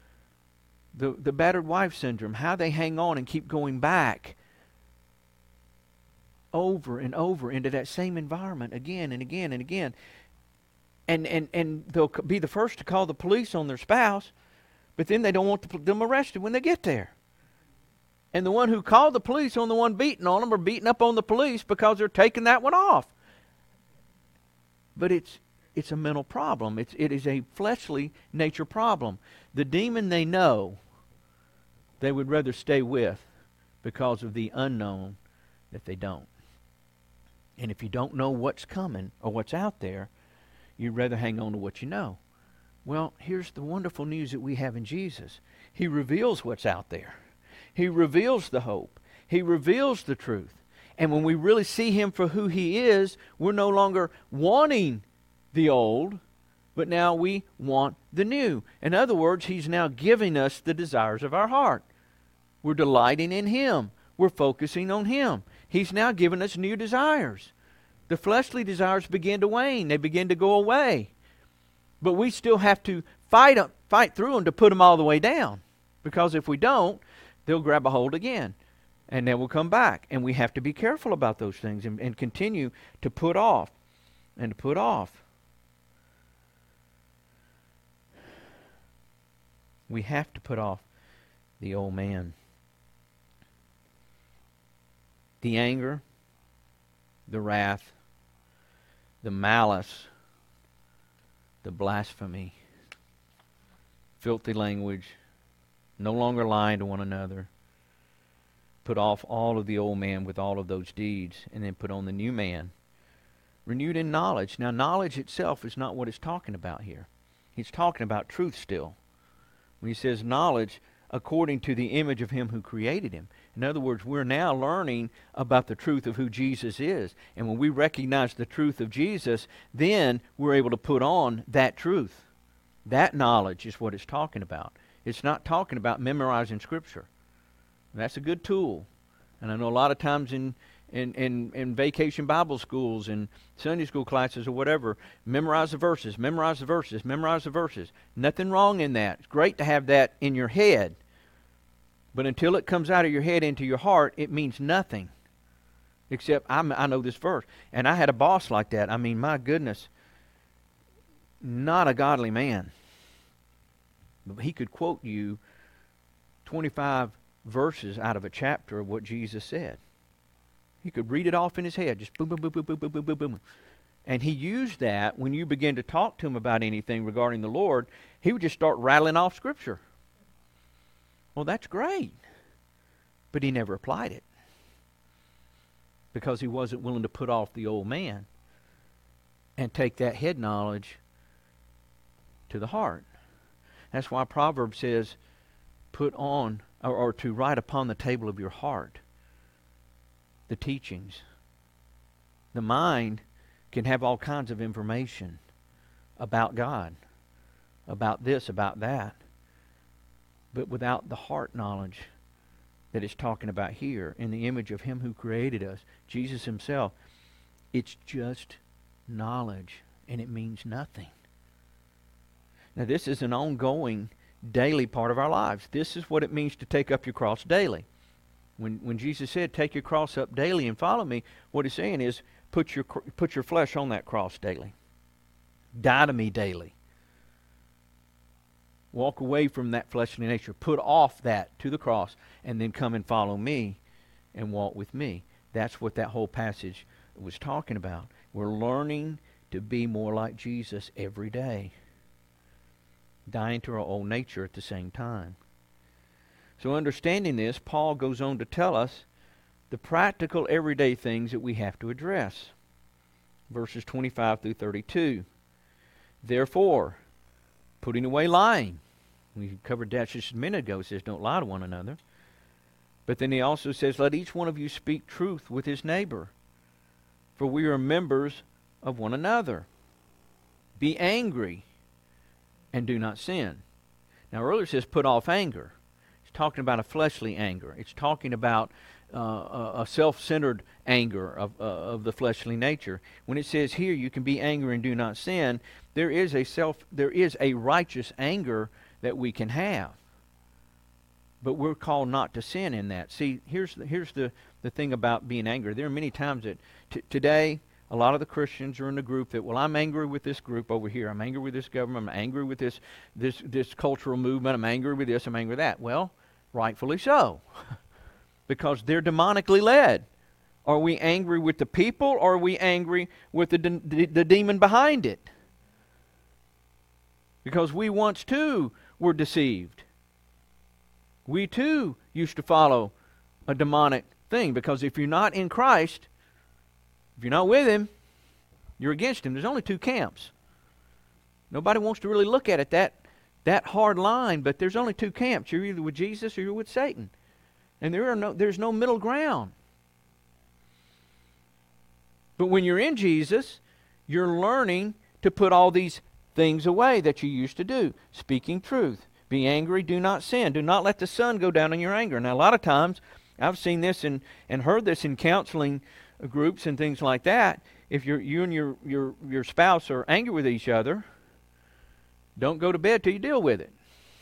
The, the battered wife syndrome, how they hang on and keep going back over and over into that same environment again and again and again. And, and, and they'll c- be the first to call the police on their spouse, but then they don't want the, them arrested when they get there. And the one who called the police on the one beating on them are beating up on the police because they're taking that one off. But it's it's a mental problem. It's, it is a fleshly nature problem. The demon they know, they would rather stay with because of the unknown that they don't. And if you don't know what's coming or what's out there, you'd rather hang on to what you know. Well, here's the wonderful news that we have in Jesus. He reveals what's out there. He reveals the hope. He reveals the truth. And when we really see Him for who He is, we're no longer wanting the old, but now we want the new. In other words, He's now giving us the desires of our heart. We're delighting in Him. We're focusing on Him. He's now given us new desires. The fleshly desires begin to wane. They begin to go away. But we still have to fight up, fight through them to put them all the way down. Because if we don't, they'll grab a hold again. And then we'll come back. And we have to be careful about those things and, and continue to put off and to put off. We have to put off the old man. The anger, the wrath, the malice, the blasphemy, filthy language, no longer lying to one another. Put off all of the old man with all of those deeds, and then put on the new man, renewed in knowledge. Now, knowledge itself is not what it's talking about here. He's talking about truth still. When he says knowledge, according to the image of Him who created him. In other words, we're now learning about the truth of who Jesus is. And when we recognize the truth of Jesus, then we're able to put on that truth. That knowledge is what it's talking about. It's not talking about memorizing Scripture. That's a good tool. And I know a lot of times in, in, in, in vacation Bible schools and Sunday school classes or whatever, memorize the verses, memorize the verses, memorize the verses. Nothing wrong in that. It's great to have that in your head. But until it comes out of your head into your heart, it means nothing. Except I'm, I know this verse. And I had a boss like that. I mean, my goodness. Not a godly man. But he could quote you twenty-five verses out of a chapter of what Jesus said. He could read it off in his head. Just boom, boom, boom, boom, boom, boom, boom, boom, boom. And he used that when you begin to talk to him about anything regarding the Lord. He would just start rattling off Scripture. Well, that's great. But he never applied it. Because he wasn't willing to put off the old man and take that head knowledge to the heart. That's why Proverbs says, put on, or, or to write upon the table of your heart, the teachings. The mind can have all kinds of information about God, about this, about that. But without the heart knowledge that it's talking about here, in the image of Him who created us, Jesus Himself, it's just knowledge, and it means nothing. Now, this is an ongoing, daily part of our lives. This is what it means to take up your cross daily. When when Jesus said, take your cross up daily and follow me, what He's saying is, put your put your flesh on that cross daily. Die to me daily. Walk away from that fleshly nature. Put off that to the cross and then come and follow me and walk with me. That's what that whole passage was talking about. We're learning to be more like Jesus every day. Dying to our old nature at the same time. So understanding this, Paul goes on to tell us the practical everyday things that we have to address. Verses twenty-five through thirty-two. Therefore, putting away lying. We covered that just a minute ago. It says, don't lie to one another. But then he also says, let each one of you speak truth with his neighbor, for we are members of one another. Be angry and do not sin. Now earlier it says, put off anger. It's talking about a fleshly anger. It's talking about uh, a self-centered anger of, uh, of the fleshly nature. When it says here, you can be angry and do not sin, there is a self, there is a righteous anger that we can have. But we're called not to sin in that. See, here's the, here's the, the thing about being angry. There are many times that t- today A lot of the Christians are in the group that, well, I'm angry with this group over here. I'm angry with this government. I'm angry with this, this, this cultural movement. I'm angry with this. I'm angry with that. Well, rightfully so, because they're demonically led. Are we angry with the people, or are we angry with the, de- the demon behind it? Because we once too were deceived. We too used to follow a demonic thing, because if you're not in Christ, if you're not with Him, you're against Him. There's only two camps. Nobody wants to really look at it that, that hard line, but there's only two camps. You're either with Jesus or you're with Satan. And there are no, there's no middle ground. But when you're in Jesus, you're learning to put all these things away that you used to do. Speaking truth. Be angry, do not sin. Do not let the sun go down in your anger. Now, a lot of times, I've seen this and, and heard this in counseling groups and things like that. If you're, you and your, your, your spouse are angry with each other, don't go to bed till you deal with it.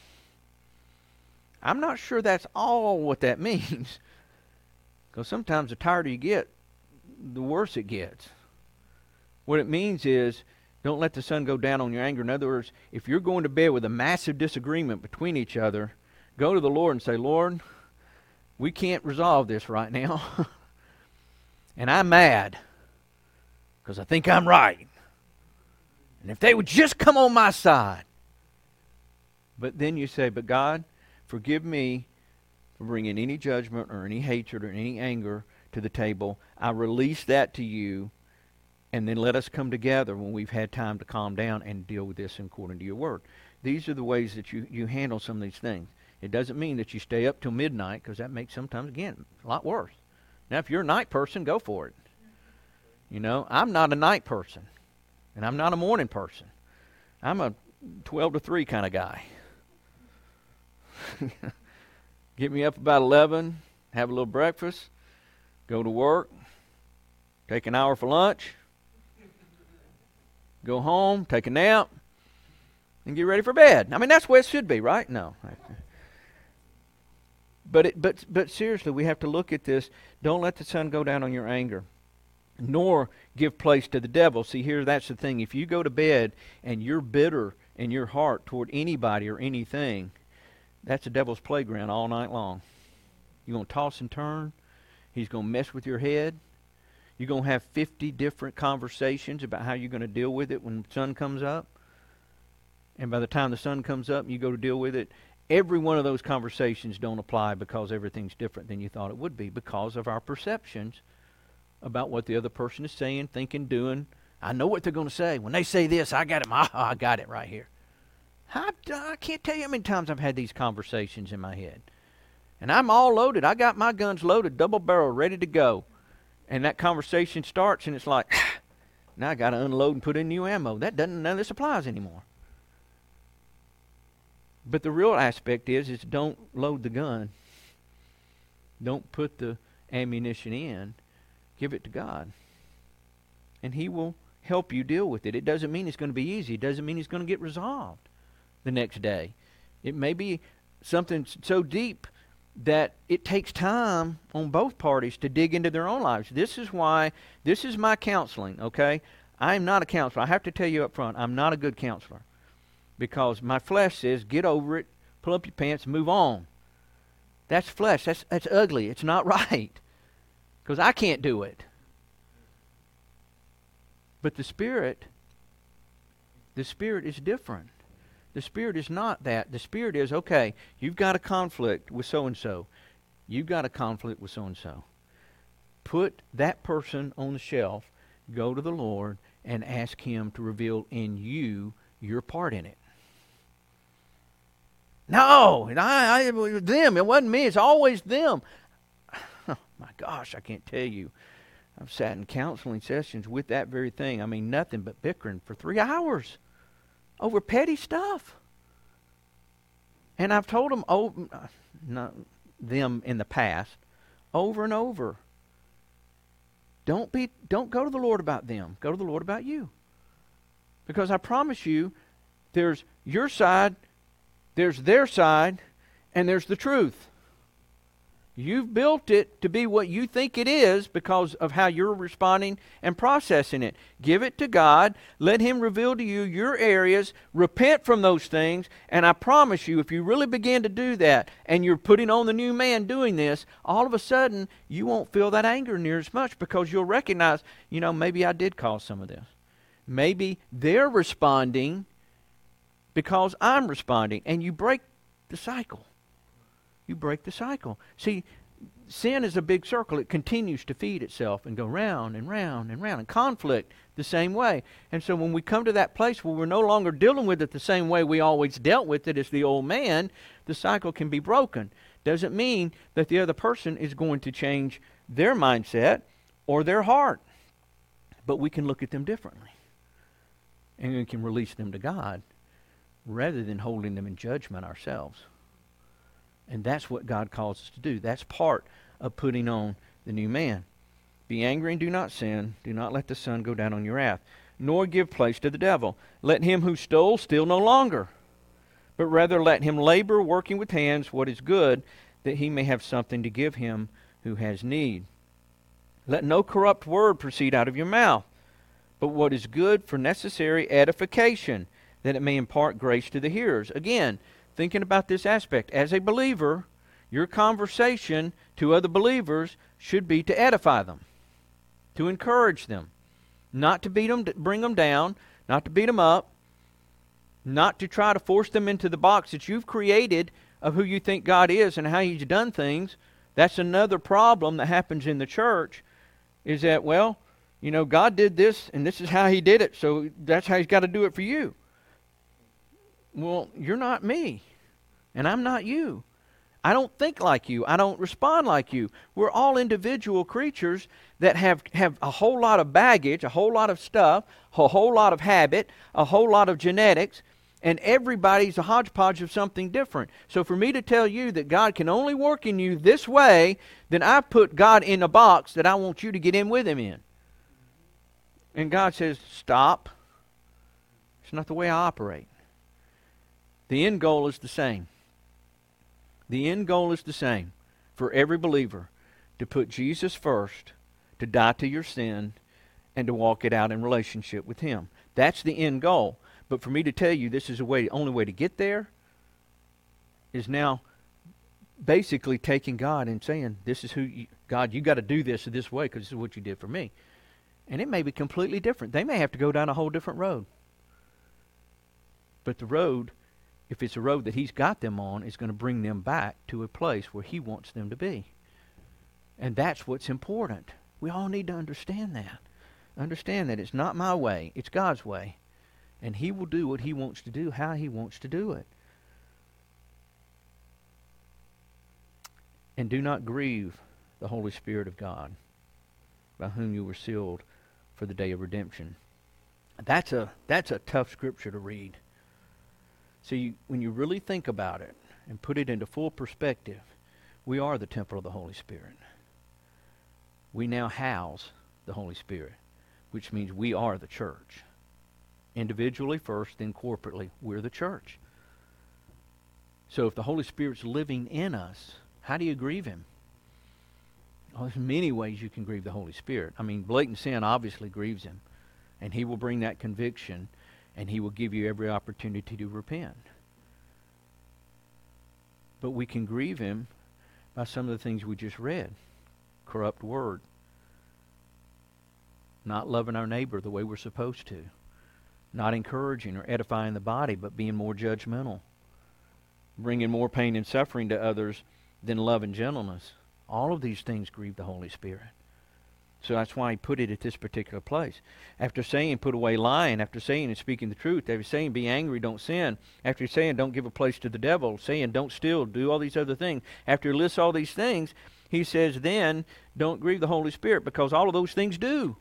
I'm not sure that's all what that means. Because sometimes the tighter you get, the worse it gets. What it means is, don't let the sun go down on your anger. In other words, if you're going to bed with a massive disagreement between each other, go to the Lord and say, Lord, we can't resolve this right now. And I'm mad because I think I'm right. And if they would just come on my side. But then you say, but God, forgive me for bringing any judgment or any hatred or any anger to the table. I release that to you. And then let us come together when we've had time to calm down and deal with this according to your word. These are the ways that you, you handle some of these things. It doesn't mean that you stay up till midnight, because that makes sometimes, again, a lot worse. Now, if you're a night person, go for it. You know, I'm not a night person, and I'm not a morning person. I'm a twelve to three kind of guy. Get me up about eleven, have a little breakfast, go to work, take an hour for lunch, go home, take a nap, and get ready for bed. I mean, that's the way it should be, right? No. But it, but but seriously, we have to look at this. Don't let the sun go down on your anger, nor give place to the devil. See, here, that's the thing. If you go to bed and you're bitter in your heart toward anybody or anything, that's the devil's playground all night long. You're going to toss and turn. He's going to mess with your head. You're going to have fifty different conversations about how you're going to deal with it when the sun comes up. And by the time the sun comes up and you go to deal with it, every one of those conversations don't apply, because everything's different than you thought it would be, because of our perceptions about what the other person is saying, thinking, doing. I know what they're going to say. When they say this, I got it. Ah, I got it right here. I, I can't tell you how many times I've had these conversations in my head. And I'm all loaded. I got my guns loaded, double barrel, ready to go. And that conversation starts, and it's like, now I got to unload and put in new ammo. That doesn't, none of this applies anymore. But the real aspect is, is don't load the gun. Don't put the ammunition in. Give it to God. And He will help you deal with it. It doesn't mean it's going to be easy. It doesn't mean it's going to get resolved the next day. It may be something so deep that it takes time on both parties to dig into their own lives. This is why, this is my counseling, okay? I am not a counselor. I have to tell you up front, I'm not a good counselor. Because my flesh says, get over it, pull up your pants, and move on. That's flesh. That's, that's ugly. It's not right. Because I can't do it. But the Spirit, the Spirit is different. The Spirit is not that. The Spirit is, okay, you've got a conflict with so-and-so. You've got a conflict with so-and-so. Put that person on the shelf, go to the Lord, and ask Him to reveal in you your part in it. No, I, I, it was them. It wasn't me. It's always them. Oh, my gosh, I can't tell you. I've sat in counseling sessions with that very thing. I mean, nothing but bickering for three hours over petty stuff. And I've told them, oh, not them in the past, over and over. Don't be, don't go to the Lord about them. Go to the Lord about you. Because I promise you, there's your side, there's their side, and there's the truth. You've built it to be what you think it is because of how you're responding and processing it. Give it to God. Let Him reveal to you your areas. Repent from those things. And I promise you, if you really begin to do that and you're putting on the new man doing this, all of a sudden you won't feel that anger near as much because you'll recognize, you know, maybe I did cause some of this. Maybe they're responding because I'm responding. And you break the cycle. You break the cycle. See, sin is a big circle. It continues to feed itself and go round and round and round. And conflict the same way. And so when we come to that place where we're no longer dealing with it the same way we always dealt with it as the old man, the cycle can be broken. Doesn't mean that the other person is going to change their mindset or their heart. But we can look at them differently. And we can release them to God rather than holding them in judgment ourselves. And that's what God calls us to do. That's part of putting on the new man. Be angry and do not sin. Do not let the sun go down on your wrath, nor give place to the devil. Let him who stole steal no longer, but rather let him labor, working with hands what is good, that he may have something to give him who has need. Let no corrupt word proceed out of your mouth, but what is good for necessary edification, that it may impart grace to the hearers. Again, thinking about this aspect, as a believer, your conversation to other believers should be to edify them, to encourage them, not to beat them, to bring them down, not to beat them up, not to try to force them into the box that you've created of who you think God is and how He's done things. That's another problem that happens in the church, is that, well, you know, God did this and this is how He did it, so that's how He's got to do it for you. Well, you're not me, and I'm not you. I don't think like you. I don't respond like you. We're all individual creatures that have, have a whole lot of baggage, a whole lot of stuff, a whole lot of habit, a whole lot of genetics, and everybody's a hodgepodge of something different. So for me to tell you that God can only work in you this way, then I've put God in a box that I want you to get in with Him in. And God says, stop. It's not the way I operate. The end goal is the same. The end goal is the same for every believer, to put Jesus first, to die to your sin, and to walk it out in relationship with Him. That's the end goal. But for me to tell you this is the way, only way to get there is now basically taking God and saying, this is who you, God, you got to do this this way because this is what you did for me. And it may be completely different. They may have to go down a whole different road. But the road, if it's a road that He's got them on, is going to bring them back to a place where He wants them to be. And that's what's important. We all need to understand that. Understand that it's not my way, it's God's way. And He will do what He wants to do, how He wants to do it. And do not grieve the Holy Spirit of God, by whom you were sealed for the day of redemption. That's a, that's a tough scripture to read. So you, when you really think about it and put it into full perspective, we are the temple of the Holy Spirit. We now house the Holy Spirit, which means we are the church. Individually first, then corporately, we're the church. So if the Holy Spirit's living in us, how do you grieve Him? Well, there's many ways you can grieve the Holy Spirit. I mean, blatant sin obviously grieves Him, and He will bring that conviction, and He will give you every opportunity to repent. But we can grieve Him by some of the things we just read. Corrupt word. Not loving our neighbor the way we're supposed to. Not encouraging or edifying the body, but being more judgmental. Bringing more pain and suffering to others than love and gentleness. All of these things grieve the Holy Spirit. So that's why He put it at this particular place. After saying, put away lying, after saying and speaking the truth, after saying, be angry, don't sin, after saying, don't give a place to the devil, saying, don't steal, do all these other things, after He lists all these things, He says, then, don't grieve the Holy Spirit, because all of those things do.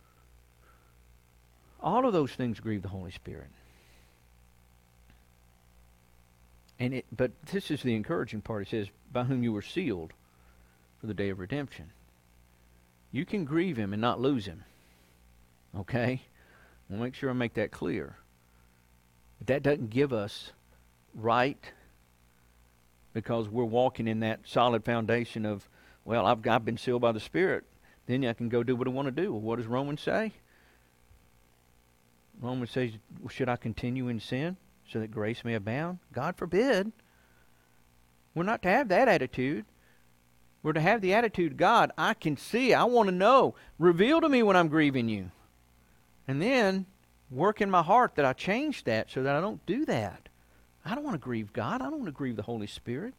All of those things grieve the Holy Spirit. And it, but this is the encouraging part. It says, by whom you were sealed for the day of redemption. You can grieve Him and not lose Him. Okay? I'll make sure I make that clear. But that doesn't give us right because we're walking in that solid foundation of, well, I've, I've been sealed by the Spirit. Then I can go do what I want to do. Well, what does Romans say? Romans says, should I continue in sin so that grace may abound? God forbid. We're not to have that attitude. We're to have the attitude, God, I can see, I want to know. Reveal to me when I'm grieving you. And then work in my heart that I change that so that I don't do that. I don't want to grieve God. I don't want to grieve the Holy Spirit.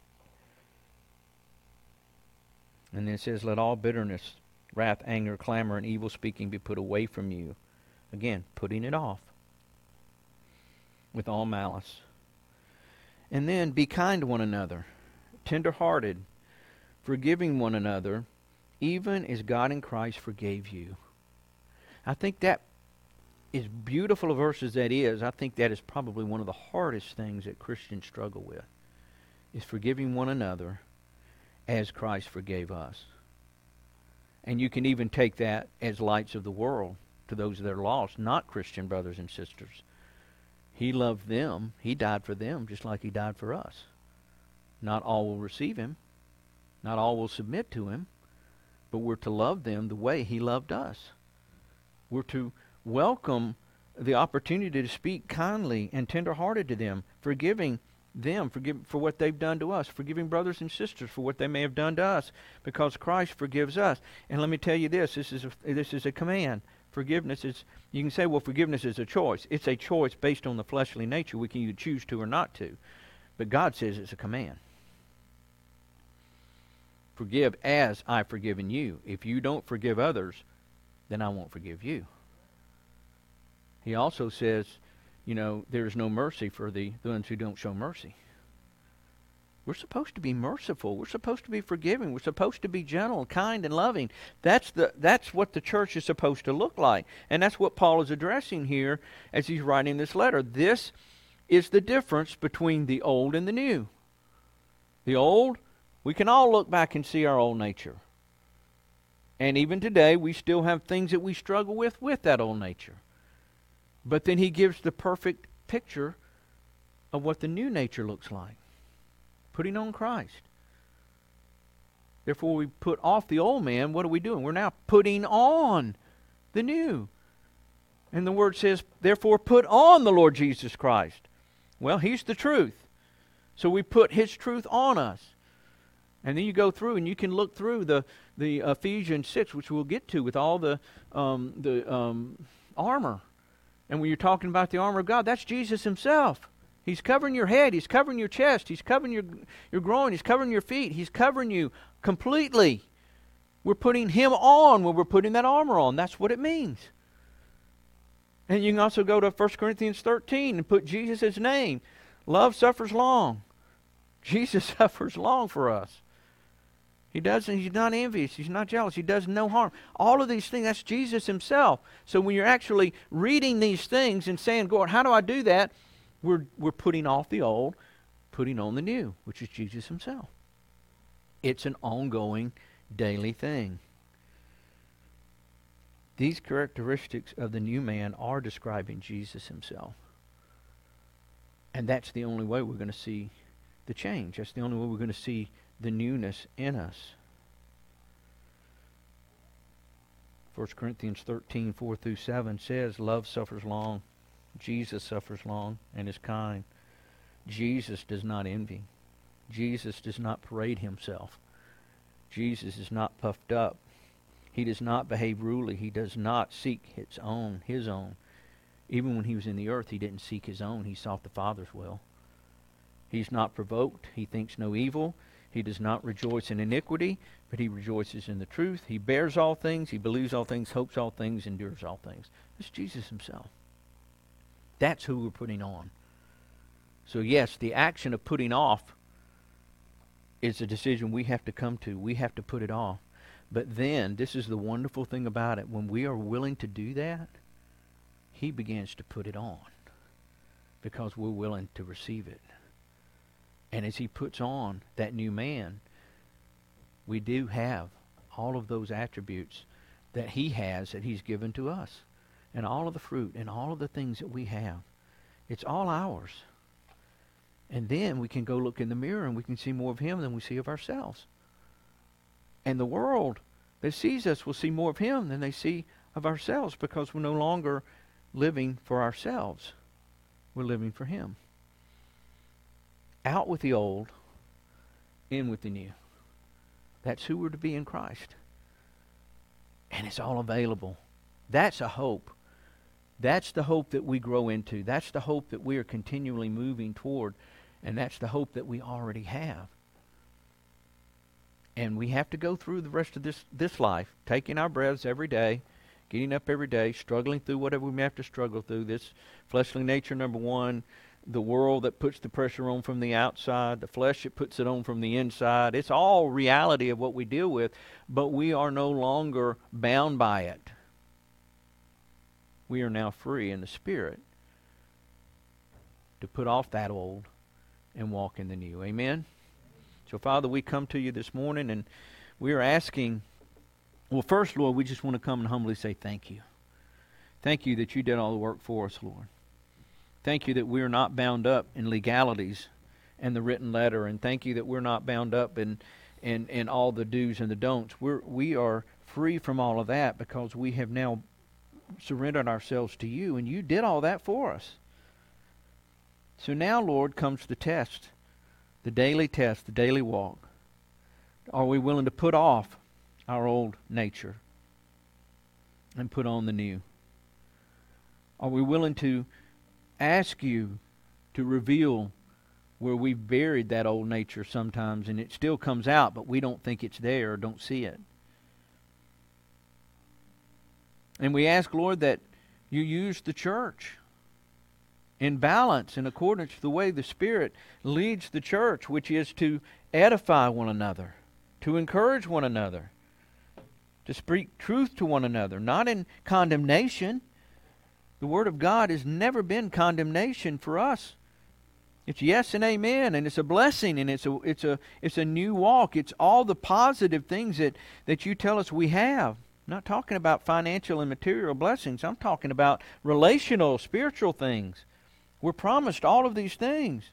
And then it says, let all bitterness, wrath, anger, clamor, and evil speaking be put away from you. Again, putting it off with all malice. And then be kind to one another, tender-hearted, forgiving one another, even as God in Christ forgave you. I think that, as beautiful a verse as that is, I think that is probably one of the hardest things that Christians struggle with, is forgiving one another as Christ forgave us. And you can even take that as lights of the world to those that are lost, not Christian brothers and sisters. He loved them. He died for them just like He died for us. Not all will receive Him. Not all will submit to Him. But we're to love them the way He loved us. We're to welcome the opportunity to speak kindly and tender-hearted to them, forgiving them forgive, for what they've done to us, forgiving brothers and sisters for what they may have done to us, because Christ forgives us. And let me tell you this, this is a, this is a command. Forgiveness is, you can say, well, forgiveness is a choice. It's a choice based on the fleshly nature. We can either choose to or not to. But God says it's a command. Forgive as I've forgiven you. If you don't forgive others, then I won't forgive you. He also says, you know, there is no mercy for the, the ones who don't show mercy. We're supposed to be merciful. We're supposed to be forgiving. We're supposed to be gentle, kind, and loving. That's the that's what the church is supposed to look like. And that's what Paul is addressing here as he's writing this letter. This is the difference between the old and the new. The old, we can all look back and see our old nature. And even today, we still have things that we struggle with with that old nature. But then he gives the perfect picture of what the new nature looks like. Putting on Christ. Therefore, we put off the old man. What are we doing? We're now putting on the new. And the word says, therefore, put on the Lord Jesus Christ. Well, He's the truth. So we put His truth on us. And then you go through and you can look through the, the Ephesians six, which we'll get to with all the, um, the um, armor. And when you're talking about the armor of God, that's Jesus Himself. He's covering your head. He's covering your chest. He's covering your, your groin. He's covering your feet. He's covering you completely. We're putting Him on when we're putting that armor on. That's what it means. And you can also go to First Corinthians thirteen and put Jesus' name. Love suffers long. Jesus suffers long for us. He doesn't, He's not envious. He's not jealous. He does no harm. All of these things, that's Jesus Himself. So when you're actually reading these things and saying, God, how do I do that? We're, we're putting off the old, putting on the new, which is Jesus Himself. It's an ongoing, daily thing. These characteristics of the new man are describing Jesus Himself. And that's the only way we're going to see the change. That's the only way we're going to see the newness in us. First Corinthians thirteen, four through seven says, love suffers long. Jesus suffers long and is kind. Jesus does not envy. Jesus does not parade Himself. Jesus is not puffed up. He does not behave rudely. He does not seek His own, His own. Even when He was in the earth, He didn't seek His own. He sought the Father's will. He's not provoked. He thinks no evil. He does not rejoice in iniquity, but He rejoices in the truth. He bears all things. He believes all things, hopes all things, endures all things. It's Jesus Himself. That's who we're putting on. So yes, the action of putting off is a decision we have to come to. We have to put it off. But then, this is the wonderful thing about it. When we are willing to do that, He begins to put it on. Because we're willing to receive it. And as He puts on that new man, we do have all of those attributes that He has, that He's given to us. And all of the fruit and all of the things that we have. It's all ours. And then we can go look in the mirror and we can see more of Him than we see of ourselves. And the world that sees us will see more of Him than they see of ourselves, because we're no longer living for ourselves. We're living for Him. Out with the old, in with the new. That's who we're to be in Christ. And it's all available. That's a hope. That's the hope that we grow into. That's the hope that we are continually moving toward. And that's the hope that we already have. And we have to go through the rest of this, this life, taking our breaths every day, getting up every day, struggling through whatever we may have to struggle through. This fleshly nature, number one. The world that puts the pressure on from the outside. The flesh that puts it on from the inside. It's all reality of what we deal with. But we are no longer bound by it. We are now free in the Spirit to put off that old and walk in the new. Amen? So, Father, we come to you this morning and we are asking, well, first, Lord, we just want to come and humbly say thank you. Thank you that you did all the work for us, Lord. Thank you that we are not bound up in legalities and the written letter. And thank you that we're not bound up in, in, in all the do's and the don'ts. We're, we are free from all of that because we have now surrendered ourselves to you. And you did all that for us. So now, Lord, comes the test. The daily test, the daily walk. Are we willing to put off our old nature and put on the new? Are we willing to ask you to reveal where we've buried that old nature sometimes and it still comes out, but we don't think it's there or don't see it? And we ask, Lord, that you use the church in balance, in accordance to the way the Spirit leads the church, which is to edify one another, to encourage one another, to speak truth to one another, not in condemnation. The Word of God has never been condemnation for us. It's yes and amen, and it's a blessing, and it's a it's a it's a new walk. It's all the positive things that, that you tell us we have. I'm not talking about financial and material blessings. I'm talking about relational, spiritual things. We're promised all of these things.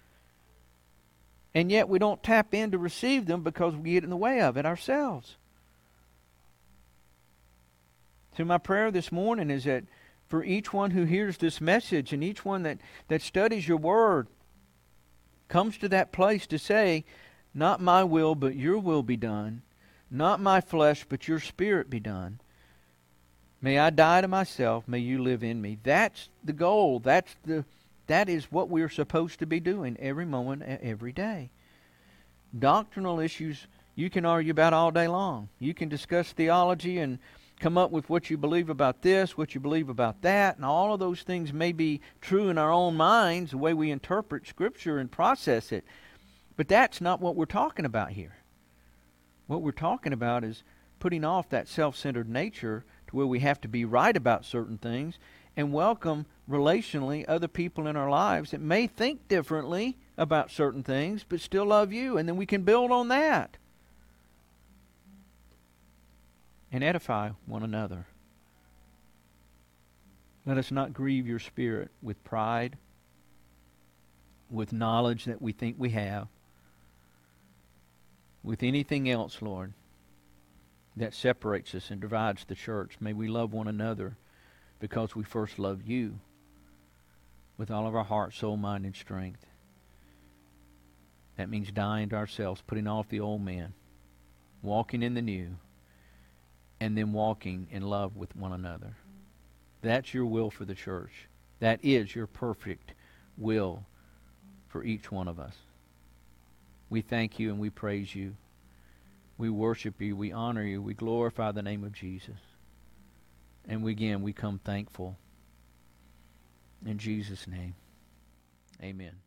And yet we don't tap in to receive them because we get in the way of it ourselves. So my prayer this morning is that for each one who hears this message and each one that, that studies your word comes to that place to say, not my will, but your will be done. Not my flesh, but your Spirit be done. May I die to myself. May you live in me. That's the goal. That's the that is what we're supposed to be doing every moment, every day. Doctrinal issues you can argue about all day long. You can discuss theology and come up with what you believe about this, what you believe about that, and all of those things may be true in our own minds, the way we interpret Scripture and process it. But that's not what we're talking about here. What we're talking about is putting off that self-centered nature to where we have to be right about certain things and welcome relationally other people in our lives that may think differently about certain things but still love you, and then we can build on that and edify one another. Let us not grieve your Spirit with pride, with knowledge that we think we have, with anything else, Lord, that separates us and divides the church. May we love one another because we first love you with all of our heart, soul, mind, and strength. That means dying to ourselves, putting off the old man, walking in the new, and then walking in love with one another. That's your will for the church. That is your perfect will for each one of us. We thank you and we praise you. We worship you. We honor you. We glorify the name of Jesus. And we, again, we come thankful. In Jesus' name, amen.